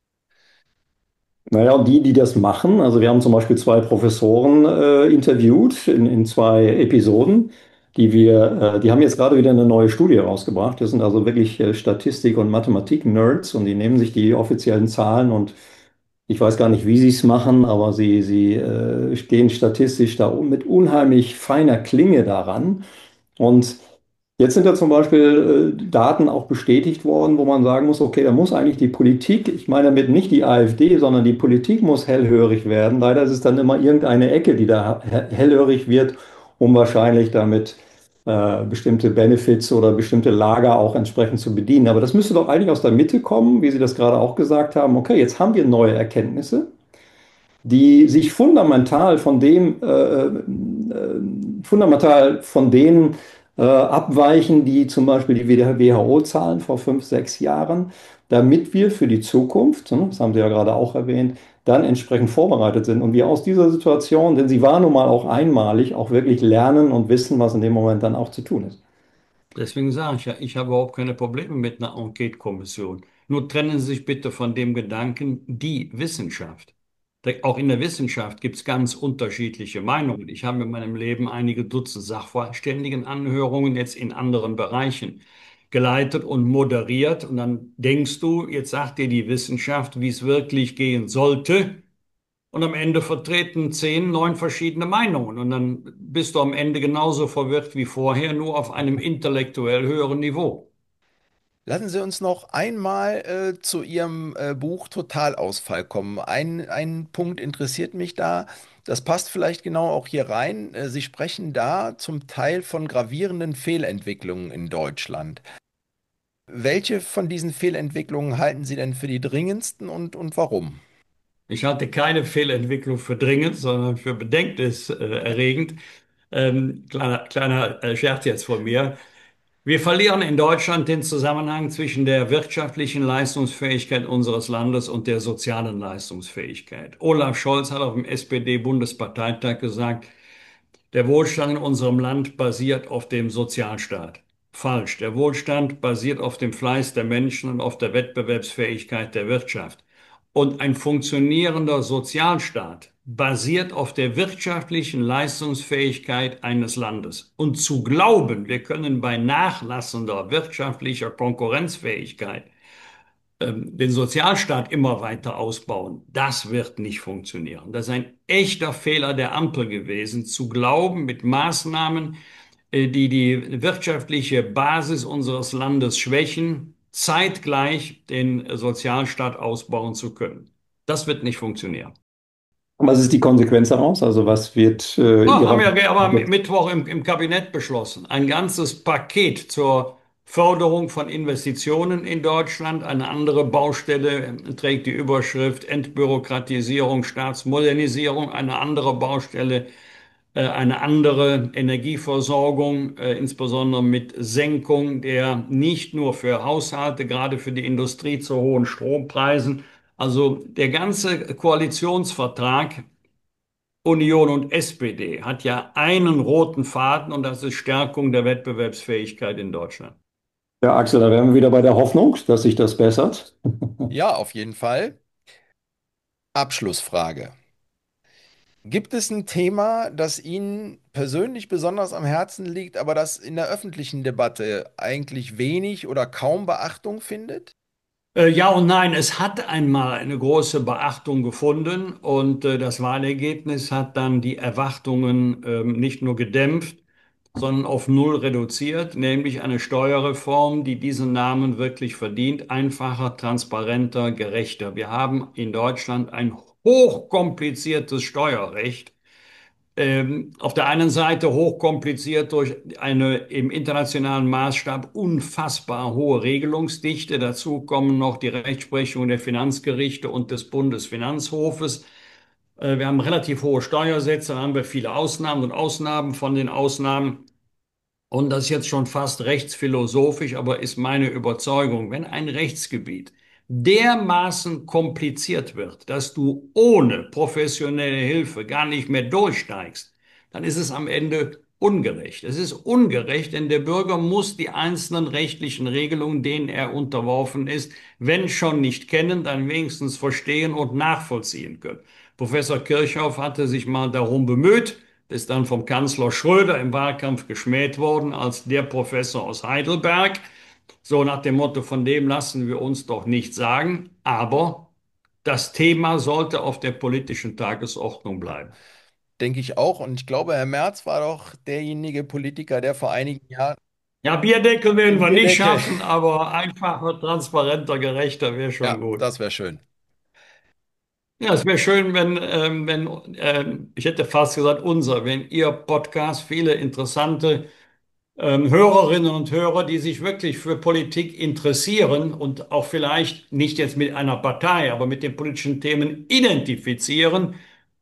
Naja, und die das machen, also wir haben zum Beispiel zwei Professoren interviewt in zwei Episoden, die haben jetzt gerade wieder eine neue Studie rausgebracht. Das sind also wirklich Statistik- und Mathematik-Nerds und die nehmen sich die offiziellen Zahlen und ich weiß gar nicht, wie sie es machen, aber sie gehen statistisch da mit unheimlich feiner Klinge daran. Und jetzt sind da zum Beispiel Daten auch bestätigt worden, wo man sagen muss, okay, da muss eigentlich die Politik, ich meine damit nicht die AfD, sondern die Politik muss hellhörig werden. Leider ist es dann immer irgendeine Ecke, die da hellhörig wird, um wahrscheinlich damit bestimmte Benefits oder bestimmte Lager auch entsprechend zu bedienen. Aber das müsste doch eigentlich aus der Mitte kommen, wie Sie das gerade auch gesagt haben. Okay, jetzt haben wir neue Erkenntnisse, die sich fundamental von denen abweichen, die zum Beispiel die WHO-Zahlen vor 5, 6 Jahren, damit wir für die Zukunft, ne, das haben Sie ja gerade auch erwähnt, dann entsprechend vorbereitet sind und wir aus dieser Situation, denn sie war nun mal auch einmalig, auch wirklich lernen und wissen, was in dem Moment dann auch zu tun ist. Deswegen sage ich ja, ich habe überhaupt keine Probleme mit einer Enquete-Kommission. Nur trennen Sie sich bitte von dem Gedanken, die Wissenschaft. Auch in der Wissenschaft gibt es ganz unterschiedliche Meinungen. Ich habe in meinem Leben einige Dutzend Sachverständigenanhörungen jetzt in anderen Bereichen geleitet und moderiert. Und dann denkst du, jetzt sagt dir die Wissenschaft, wie es wirklich gehen sollte. Und am Ende vertreten 10, 9 verschiedene Meinungen. Und dann bist du am Ende genauso verwirrt wie vorher, nur auf einem intellektuell höheren Niveau. Lassen Sie uns noch einmal zu Ihrem Buch Totalausfall kommen. Ein Punkt interessiert mich da. Das passt vielleicht genau auch hier rein. Sie sprechen da zum Teil von gravierenden Fehlentwicklungen in Deutschland. Welche von diesen Fehlentwicklungen halten Sie denn für die dringendsten und warum? Ich halte keine Fehlentwicklung für dringend, sondern für bedenkniserregend. Kleiner Scherz jetzt von mir. Wir verlieren in Deutschland den Zusammenhang zwischen der wirtschaftlichen Leistungsfähigkeit unseres Landes und der sozialen Leistungsfähigkeit. Olaf Scholz hat auf dem SPD-Bundesparteitag gesagt, der Wohlstand in unserem Land basiert auf dem Sozialstaat. Falsch. Der Wohlstand basiert auf dem Fleiß der Menschen und auf der Wettbewerbsfähigkeit der Wirtschaft. Und ein funktionierender Sozialstaat basiert auf der wirtschaftlichen Leistungsfähigkeit eines Landes. Und zu glauben, wir können bei nachlassender wirtschaftlicher Konkurrenzfähigkeit den Sozialstaat immer weiter ausbauen, das wird nicht funktionieren. Das ist ein echter Fehler der Ampel gewesen, zu glauben, mit Maßnahmen, die die wirtschaftliche Basis unseres Landes schwächen, zeitgleich den Sozialstaat ausbauen zu können. Das wird nicht funktionieren. Und was ist die Konsequenz daraus? Also was wird Haben Ihrer... wir aber Mittwoch im Kabinett beschlossen. Ein ganzes Paket zur Förderung von Investitionen in Deutschland. Eine andere Baustelle trägt die Überschrift Entbürokratisierung, Staatsmodernisierung. Eine andere Baustelle, eine andere Energieversorgung, insbesondere mit Senkung der nicht nur für Haushalte, gerade für die Industrie zu hohen Strompreisen. Also der ganze Koalitionsvertrag Union und SPD hat ja einen roten Faden und das ist Stärkung der Wettbewerbsfähigkeit in Deutschland. Ja, Axel, da wären wir wieder bei der Hoffnung, dass sich das bessert. Ja, auf jeden Fall. Abschlussfrage. Gibt es ein Thema, das Ihnen persönlich besonders am Herzen liegt, aber das in der öffentlichen Debatte eigentlich wenig oder kaum Beachtung findet? Ja und nein, es hat einmal eine große Beachtung gefunden und das Wahlergebnis hat dann die Erwartungen nicht nur gedämpft, sondern auf null reduziert, nämlich eine Steuerreform, die diesen Namen wirklich verdient, einfacher, transparenter, gerechter. Wir haben in Deutschland ein hochkompliziertes Steuerrecht. Auf der einen Seite hochkompliziert durch eine im internationalen Maßstab unfassbar hohe Regelungsdichte. Dazu kommen noch die Rechtsprechung der Finanzgerichte und des Bundesfinanzhofes. Wir haben relativ hohe Steuersätze, dann haben wir viele Ausnahmen und Ausnahmen von den Ausnahmen. Und das ist jetzt schon fast rechtsphilosophisch, aber ist meine Überzeugung, wenn ein Rechtsgebiet dermaßen kompliziert wird, dass du ohne professionelle Hilfe gar nicht mehr durchsteigst, dann ist es am Ende ungerecht. Es ist ungerecht, denn der Bürger muss die einzelnen rechtlichen Regelungen, denen er unterworfen ist, wenn schon nicht kennen, dann wenigstens verstehen und nachvollziehen können. Professor Kirchhoff hatte sich mal darum bemüht, ist dann vom Kanzler Schröder im Wahlkampf geschmäht worden als der Professor aus Heidelberg. So nach dem Motto, von dem lassen wir uns doch nicht sagen, aber das Thema sollte auf der politischen Tagesordnung bleiben. Denke ich auch. Und ich glaube, Herr Merz war doch derjenige Politiker, der vor einigen Jahren Ja, Bierdeckel werden den wir nicht Bierdeckel. schaffen, aber einfacher, transparenter, gerechter wäre Ja, schon gut. das wäre schön. Ja, es wäre schön, ich hätte fast gesagt, wenn Ihr Podcast viele interessante Hörerinnen und Hörer, die sich wirklich für Politik interessieren und auch vielleicht nicht jetzt mit einer Partei, aber mit den politischen Themen identifizieren,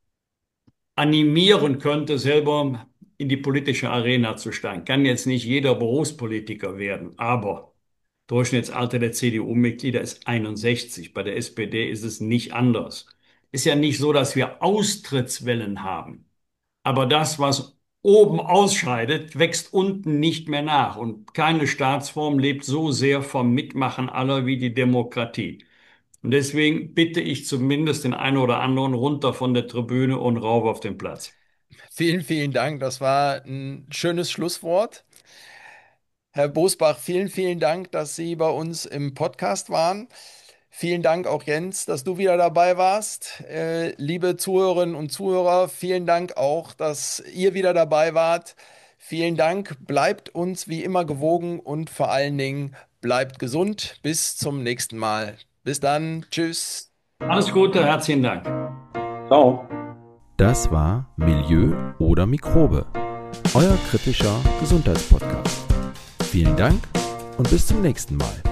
animieren könnte, selber in die politische Arena zu steigen. Kann jetzt nicht jeder Berufspolitiker werden, aber Durchschnittsalter der CDU-Mitglieder ist 61. Bei der SPD ist es nicht anders. Ist ja nicht so, dass wir Austrittswellen haben. Aber das, was oben ausscheidet, wächst unten nicht mehr nach. Und keine Staatsform lebt so sehr vom Mitmachen aller wie die Demokratie. Und deswegen bitte ich zumindest den einen oder anderen runter von der Tribüne und rauf auf den Platz. Vielen, vielen Dank. Das war ein schönes Schlusswort. Herr Bosbach, vielen, vielen Dank, dass Sie bei uns im Podcast waren. Vielen Dank auch Jens, dass du wieder dabei warst. Liebe Zuhörerinnen und Zuhörer, vielen Dank auch, dass ihr wieder dabei wart. Vielen Dank, bleibt uns wie immer gewogen und vor allen Dingen bleibt gesund. Bis zum nächsten Mal. Bis dann. Tschüss. Alles Gute, herzlichen Dank. Ciao. Das war Milieu oder Mikrobe, euer kritischer Gesundheitspodcast. Vielen Dank und bis zum nächsten Mal.